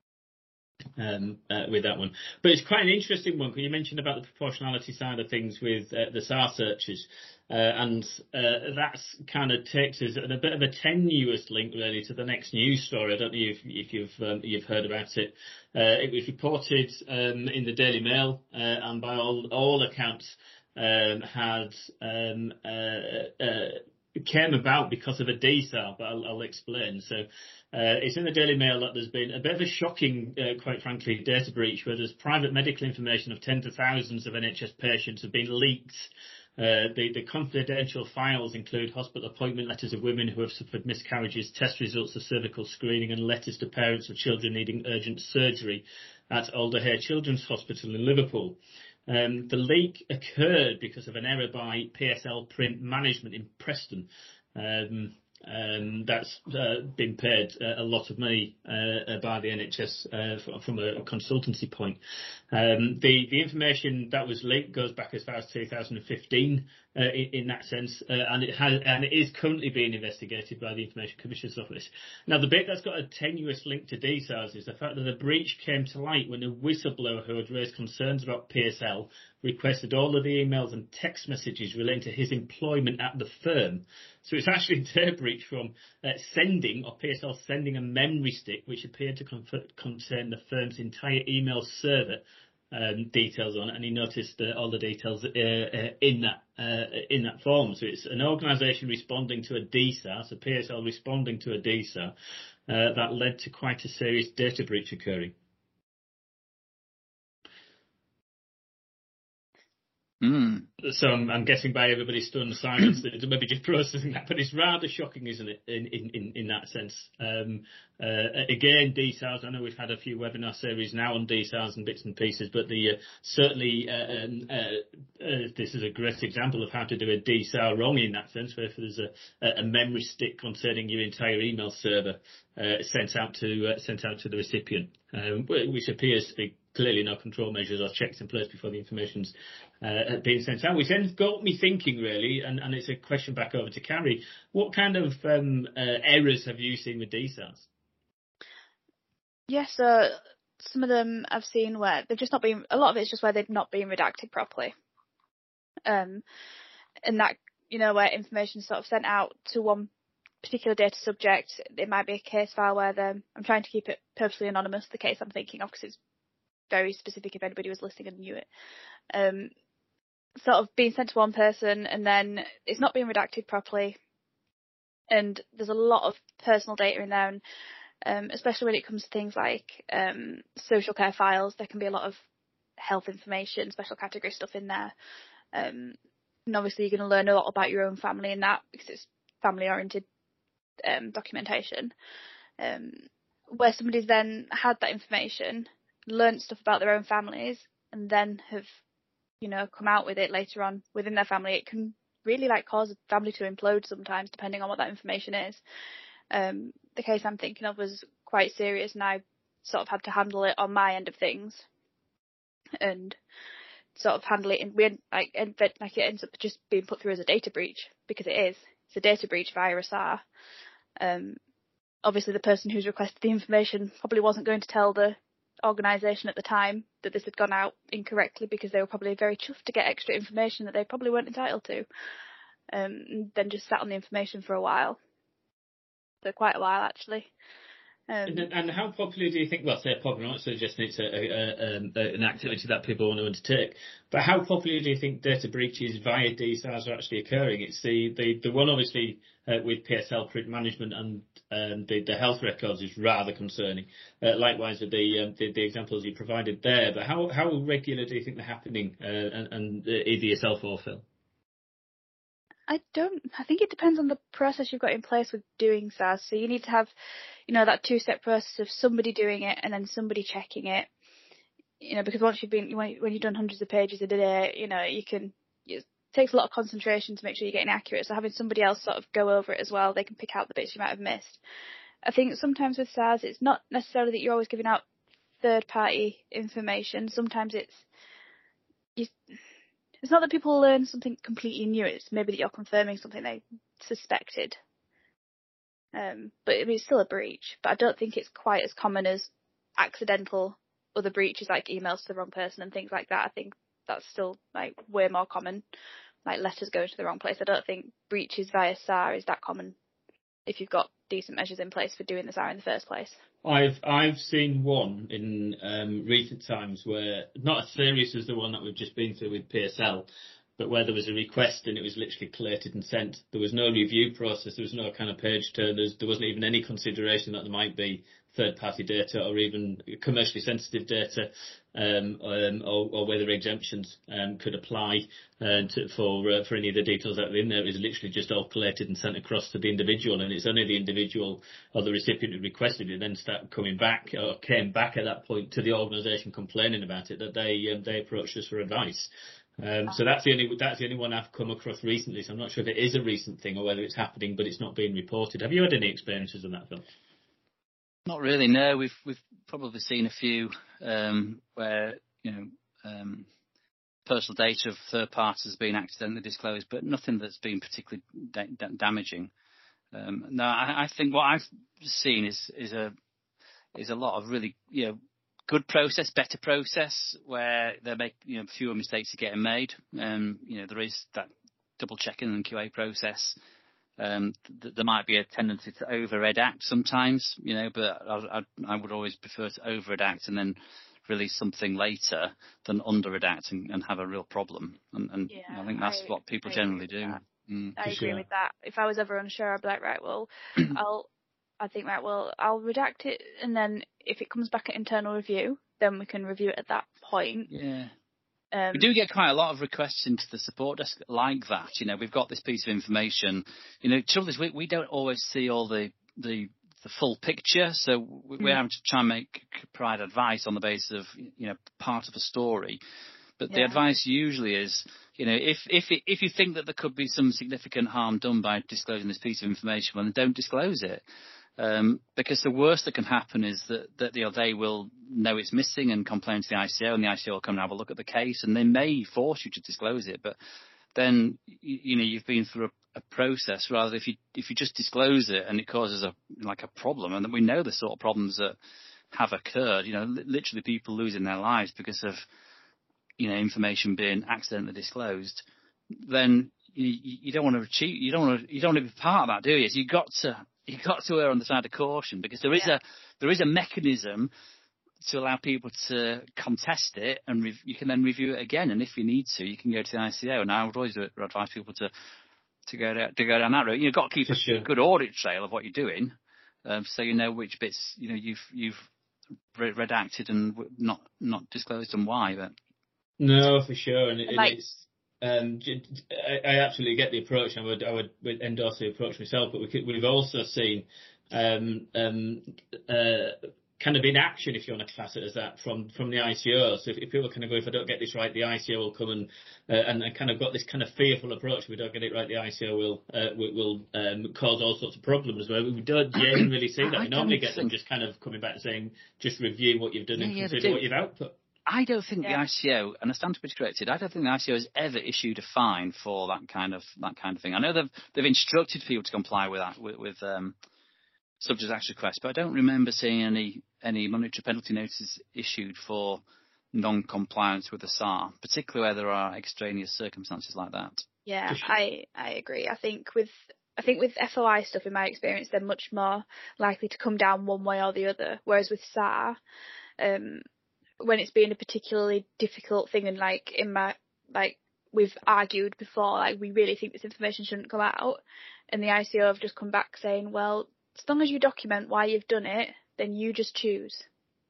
um, uh, with that one. But it's quite an interesting one because you mentioned about the proportionality side of things with uh, the S A R searches. Uh, and uh, that's kind of takes us at a bit of a tenuous link really to the next news story. I don't know if, if you've um, you've heard about it. Uh, it was reported um, in the Daily Mail, uh, and by all all accounts, Um, had um, uh, uh, came about because of a D S A R, but I'll, I'll explain. So uh, it's in the Daily Mail that there's been a bit of a shocking, uh, quite frankly, data breach where there's private medical information of tens of thousands of N H S patients have been leaked. Uh, the, the confidential files include hospital appointment letters of women who have suffered miscarriages, test results of cervical screening, and letters to parents of children needing urgent surgery at Alder Hey Children's Hospital in Liverpool. Um, the leak occurred because of an error by P S L Print Management in Preston. Um, um, that's uh, been paid uh, a lot of money uh, by the N H S uh, from a consultancy point. Um, the, the information that was leaked goes back as far as two thousand fifteen uh, in, in that sense, uh, and it has and it is currently being investigated by the Information Commissioner's Office. Now, the bit that's got a tenuous link to D S A Rs is the fact that the breach came to light when a whistleblower who had raised concerns about P S L requested all of the emails and text messages relating to his employment at the firm. So it's actually their breach from uh, sending, or P S L sending a memory stick which appeared to confer- concern the firm's entire email server um, details on it, and he noticed uh, all the details uh, uh, in that uh, in that form. So it's an organisation responding to a D S A R, so P S L responding to a D S A R, uh, that led to quite a serious data breach occurring. Mm. So I'm, I'm guessing by everybody's stunned silence that maybe just processing that, but it's rather shocking, isn't it, in in, in, in that sense? Um, uh, again, D S A Rs, I know we've had a few webinar series now on D S A Rs and bits and pieces, but the uh, certainly uh, um, uh, uh, this is a great example of how to do a D S A R wrong in that sense, where if there's a, a memory stick concerning your entire email server uh, sent out to uh, sent out to the recipient. um, which appears to be clearly no control measures or checks in place before the information's uh, being sent out, which then got me thinking really, and, and it's a question back over to Carrie. What kind of um, uh, errors have you seen with D SARS? Yes, yeah, so some of them I've seen where they've just not been, a lot of it's just where they've not been redacted properly. Um, and that, you know, where information sort of sent out to one particular data subject, it might be a case file where the, I'm trying to keep it purposely anonymous, the case I'm thinking of, because it's very specific if anybody was listening and knew it. Um, sort of being sent to one person and then it's not being redacted properly. And there's a lot of personal data in there, and um, especially when it comes to things like um, social care files, there can be a lot of health information, special category stuff in there. Um, and obviously you're going to learn a lot about your own family in that, because it's family oriented um, documentation. Um, where somebody's then had that information, learned stuff about their own families, and then have, you know, come out with it later on within their family, it can really like cause a family to implode sometimes, depending on what that information is. Um, the case I'm thinking of was quite serious, and I sort of had to handle it on my end of things, and sort of handle it in we like like it ends up just being put through as a data breach, because it is. It's a data breach via a S A R. Um, obviously, the person who's requested the information probably wasn't going to tell the organisation at the time that this had gone out incorrectly, because they were probably very chuffed to get extra information that they probably weren't entitled to. Um, and then just sat on the information for a while. For quite a while, actually. Um, and, and how popular do you think, well, say popular, I'm not suggesting it's a, a, a, an activity that people want to undertake, but how popular do you think data breaches via D SARS are actually occurring? It's the, the, the one obviously uh, with P S L print management and um, the, the health records is rather concerning. Uh, likewise with the, um, the the examples you provided there, but how, how regular do you think they're happening, uh, and, and uh, either yourself or Phil? I don't, I think it depends on the process you've got in place with doing SARS. So you need to have, you know, that two-step process of somebody doing it and then somebody checking it. You know, because once you've been, when you've done hundreds of pages a day, you know, you can, it takes a lot of concentration to make sure you're getting accurate. So having somebody else sort of go over it as well, they can pick out the bits you might have missed. I think sometimes with SARS, it's not necessarily that you're always giving out third-party information. Sometimes it's, you, it's not that people learn something completely new, it's maybe that you're confirming something they suspected. Um, but I mean, it's still a breach, but I don't think it's quite as common as accidental other breaches like emails to the wrong person and things like that. I think that's still like way more common, like letters going to the wrong place. I don't think breaches via S A R is that common if you've got decent measures in place for doing the S A R in the first place. I've I've seen one in um, recent times where, not as serious as the one that we've just been through with P S L, but where there was a request and it was literally collated and sent. There was no review process, there was no kind of page turn, there wasn't even any consideration that there might be third-party data or even commercially sensitive data, um, um, or, or whether exemptions um, could apply uh, to, for uh, for any of the details that are in there. It was literally just all collated and sent across to the individual, and it's only the individual or the recipient who requested it then start coming back or came back at that point to the organisation complaining about it, that they um, they approached us for advice. Um, so that's the only that's the only one I've come across recently. So I'm not sure if it is a recent thing or whether it's happening, but it's not being reported. Have you had any experiences of that, Phil? Not really. No, we've we've probably seen a few um, where you know um, personal data of third parties has been accidentally disclosed, but nothing that's been particularly da- da- damaging. Um, no, I, I think what I've seen is is a is a lot of really you know. good process, better process, where they make you know fewer mistakes are getting made. Um, you know there is that double checking and Q A process. Um, th- there might be a tendency to over-redact sometimes, you know, but I, I, I would always prefer to over-redact and then release something later than under-redact and, and have a real problem. And, and yeah, I think that's I, what people I generally do. Mm, I agree sure. with that. If I was ever unsure, I'd be like, right, well, I'll, I think, right, well, I'll redact it, and then if it comes back at internal review, then we can review it at that point. Yeah. Um, we do get quite a lot of requests into the support desk like that. You know, we've got this piece of information. You know, the trouble is we, we don't always see all the, the, the full picture, so we, mm. we're having to try and make, provide advice on the basis of, you know, part of a story. But yeah. the advice usually is, you know, if if it, if you think that there could be some significant harm done by disclosing this piece of information, well, then don't disclose it. Um, because the worst that can happen is that, that you know, they will know it's missing and complain to the I C O, and the I C O will come and have a look at the case, and they may force you to disclose it. But then, you, you know, you've been through a, a process. Rather, if you if you just disclose it and it causes a like a problem, and we know the sort of problems that have occurred. You know, li- literally people losing their lives because of, you know, information being accidentally disclosed. Then you, you don't want to achieve. You don't want to. You don't want to be part of that, do you? So you got to. You've got to err on the side of caution, because there is yeah. a there is a mechanism to allow people to contest it, and rev- you can then review it again. And if you need to, you can go to the I C O. And I would always advise people to to go down, to go down that route. You've got to keep a sure. good audit trail of what you're doing, um, so you know which bits you know you've you've redacted and not not disclosed and why. But no, for sure, and, it, and it's. Um, I absolutely get the approach. I would, I would endorse the approach myself, but we could, we've also seen um, um, uh, kind of inaction, if you want to class it as that, from from the I C O. So if, if people kind of go, if I don't get this right, the I C O will come and uh, and, and kind of got this kind of fearful approach. If we don't get it right, the I C O will uh, will, will um, cause all sorts of problems. Where we don't generally see that. We normally get them just kind of coming back and saying, just review what you've done yeah, and yeah, consider what you've output. I don't think yeah. the I C O, and I stand to be corrected, I don't think the I C O has ever issued a fine for that kind of that kind of thing. I know they've they've instructed people to comply with that with, with um, subject action requests, but I don't remember seeing any any monetary penalty notices issued for non-compliance with the S A R, particularly where there are extraneous circumstances like that. Yeah, I I agree. I think with I think with F O I stuff, in my experience, they're much more likely to come down one way or the other, whereas with S A R, um, when it's been a particularly difficult thing, and like in my like we've argued before, like we really think this information shouldn't come out, and the I C O have just come back saying, well, as long as you document why you've done it, then you just choose.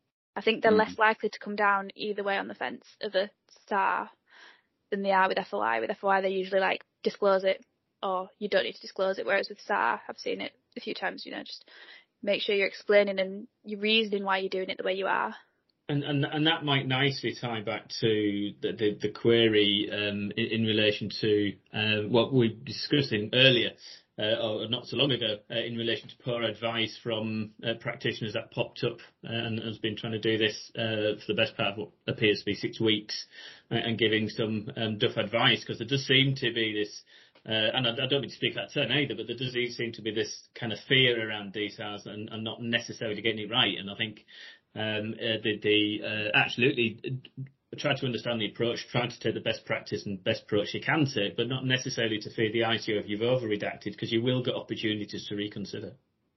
I think they're mm. less likely to come down either way on the fence of a S A R than they are with F O I. With F O I, they usually like disclose it, or you don't need to disclose it, whereas with S A R, I've seen it a few times, you know, just make sure you're explaining and you're reasoning why you're doing it the way you are. And, and and that might nicely tie back to the the, the query um, in, in relation to uh, what we were discussing earlier, uh, or not so long ago, uh, in relation to poor advice from uh, practitioners that popped up uh, and has been trying to do this uh, for the best part of what appears to be six weeks, uh, and giving some um, duff advice, because there does seem to be this. Uh, and I, I don't mean to speak that turn either, but there does seem to be this kind of fear around D S A Rs and, and not necessarily getting it right. And I think um, uh, the, the uh, absolutely try to understand the approach, try to take the best practice and best approach you can take, but not necessarily to fear the I C O if you've over-redacted, because you will get opportunities to reconsider.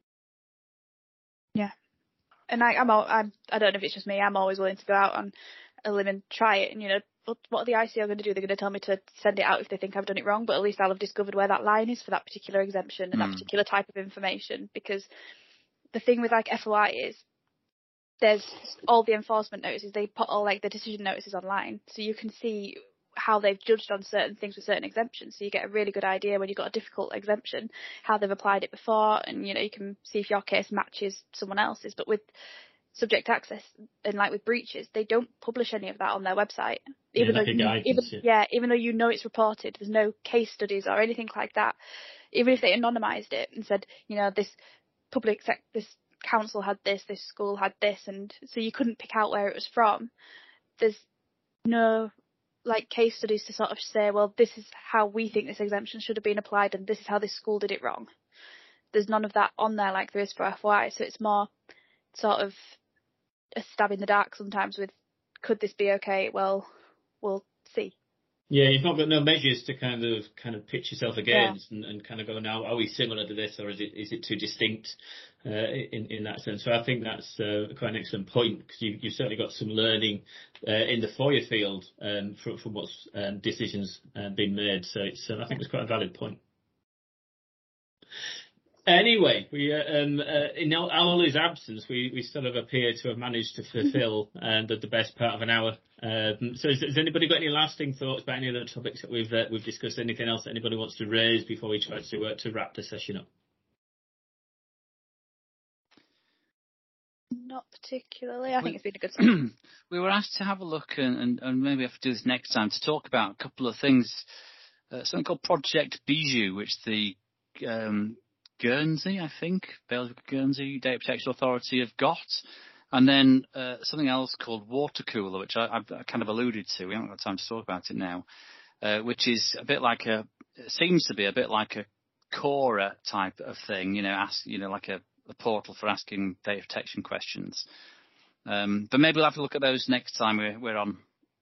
Yeah. And I, I'm, all, I'm, I don't know if it's just me, I'm always willing to go out on a limb and try it, and, you know, what are the I C O going to do? They're going to tell me to send it out if they think I've done it wrong, but at least I'll have discovered where that line is for that particular exemption and mm. that particular type of information. Because the thing with like F O I is there's all the enforcement notices, they put all like the decision notices online, so you can see how they've judged on certain things with certain exemptions. So you get a really good idea when you've got a difficult exemption, how they've applied it before, and you know, you can see if your case matches someone else's. But with subject access and like with breaches, they don't publish any of that on their website. Even yeah, though you, guidance, even yeah. yeah, even though you know it's reported, there's no case studies or anything like that. Even if they anonymised it and said, you know, this public sec- this council had this, this school had this, and so you couldn't pick out where it was from. There's no like case studies to sort of say, well, this is how we think this exemption should have been applied, and this is how this school did it wrong. There's none of that on there like there is for F O I, so it's more sort of a stab in the dark sometimes with, could this be okay? Well, we'll see. Yeah, you've not got no measures to kind of kind of pitch yourself against, yeah. and, and kind of go, now, are we similar to this, or is it is it too distinct uh, in in that sense? So I think that's uh, quite an excellent point, because you, you've certainly got some learning uh, in the FOIA field um, from, from what's um, decisions uh, been made. So it's uh, I think it's quite a valid point. Anyway, we uh, um, uh, in Ali's absence, we, we sort of appear to have managed to fulfil uh, the, the best part of an hour. Um, so, has, has anybody got any lasting thoughts about any of the topics that we've uh, we've discussed? Anything else that anybody wants to raise before we try to uh, to wrap the session up? Not particularly. I we, think it's been a good time. We were asked to have a look, and, and, and maybe have to do this next time, to talk about a couple of things. Uh, something called Project Bijou, which the um, Guernsey, I think, Bailiwick of Guernsey Data Protection Authority have got. And then uh, something else called Water Cooler, which I, I've kind of alluded to. We haven't got time to talk about it now, uh, which is a bit like a, it seems to be a bit like a Quora type of thing, you know, ask, you know, like a, a portal for asking data protection questions. Um, but maybe we'll have to look at those next time we're, we're on.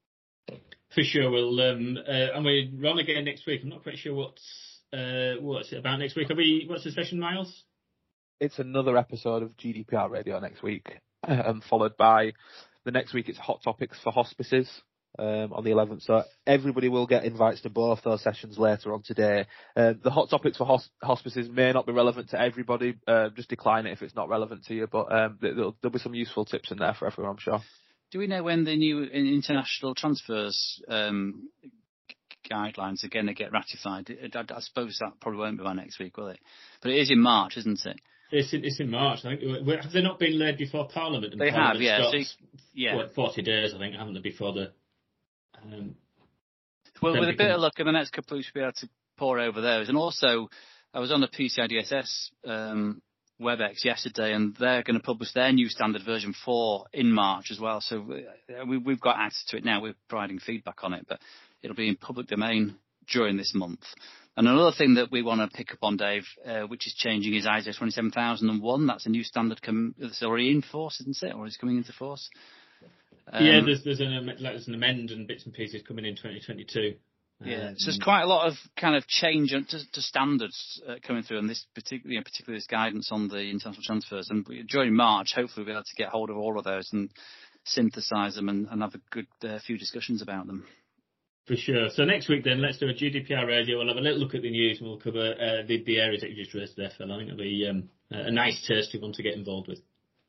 For sure, we'll. Um, uh, and we're on again next week. I'm not quite sure what's uh, what's it about next week. Are we? What's the session, Miles? It's another episode of G D P R Radio next week, um, followed by the next week. It's Hot Topics for Hospices um, on the eleventh. So everybody will get invites to both those sessions later on today. Uh, the Hot Topics for hos- Hospices may not be relevant to everybody. Uh, just decline it if it's not relevant to you. But um, there'll, there'll be some useful tips in there for everyone, I'm sure. Do we know when the new international transfers um, guidelines are going to get ratified? I, I, I suppose that probably won't be by next week, will it? But it is in March, isn't it? It's in, it's in March, I think. Have they not been laid before Parliament? And they Parliament have, yeah. Starts, so, yeah. What, forty days, I think, haven't they, before the... Um, well, with a bit of luck, in the next couple of weeks, we'll be able to pour over those. And also, I was on the P C I D S S um, WebEx yesterday, and they're going to publish their new standard version four in March as well. So we, we've got access to it now. We're providing feedback on it, but it'll be in public domain during this month. And another thing that we want to pick up on, Dave, uh, which is changing, is I S O twenty-seven thousand one. That's a new standard com- that's already in force, isn't it? Or is it coming into force? Um, yeah, there's there's an, like, there's an amend and bits and pieces coming in twenty twenty-two. Yeah, um, so there's quite a lot of kind of change to, to standards uh, coming through, and this particularly, you know, particularly this guidance on the international transfers. And during March, hopefully, we'll be able to get hold of all of those and synthesise them and, and have a good uh, few discussions about them. For sure. So next week then, let's do a G D P R radio. We'll have a little look at the news and we'll cover uh, the, the areas that you just raised there, Phil. I think it'll be um, a nice, tasty one to get involved with.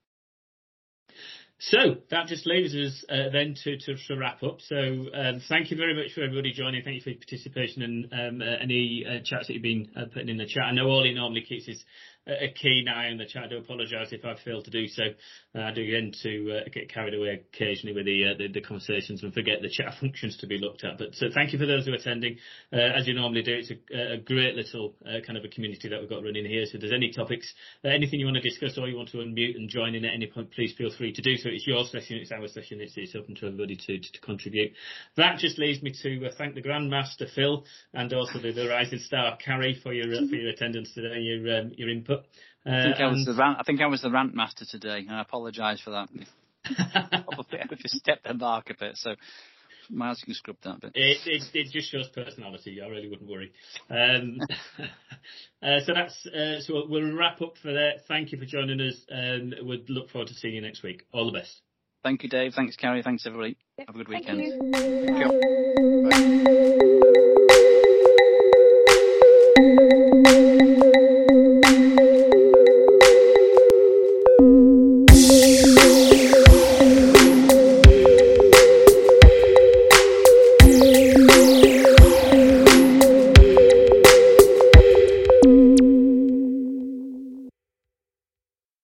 So that just leaves us uh, then to, to, to wrap up. So um, thank you very much for everybody joining. Thank you for your participation and um, uh, any uh, chats that you've been uh, putting in the chat. I know Ollie normally keeps his a keen eye on the chat. I do apologise if I failed to do so. Uh, I do tend to uh, get carried away occasionally with the, uh, the the conversations and forget the chat functions to be looked at. But so thank you for those who are attending. Uh, as you normally do, it's a, a great little uh, kind of a community that we've got running here. So if there's any topics, uh, anything you want to discuss or you want to unmute and join in at any point, please feel free to do so. It's your session, it's our session, it's, it's open to everybody to, to, to contribute. That just leaves me to uh, thank the Grandmaster Phil and also the, the Rising Star Carrie for your uh, for your attendance today, your um, your input. Uh, I think I was the rant. I think I was the rant master today, and I apologise for that. Probably I just stepped the mark a bit, so Miles, you can scrub that bit. It, it, it just shows personality. I really wouldn't worry. Um, uh, so that's uh, so we'll wrap up for that. Thank you for joining us, and um, we'd look forward to seeing you next week. All the best. Thank you, Dave. Thanks, Carrie. Thanks, everybody. Yeah, have a good thank weekend. You. Thank you. Bye.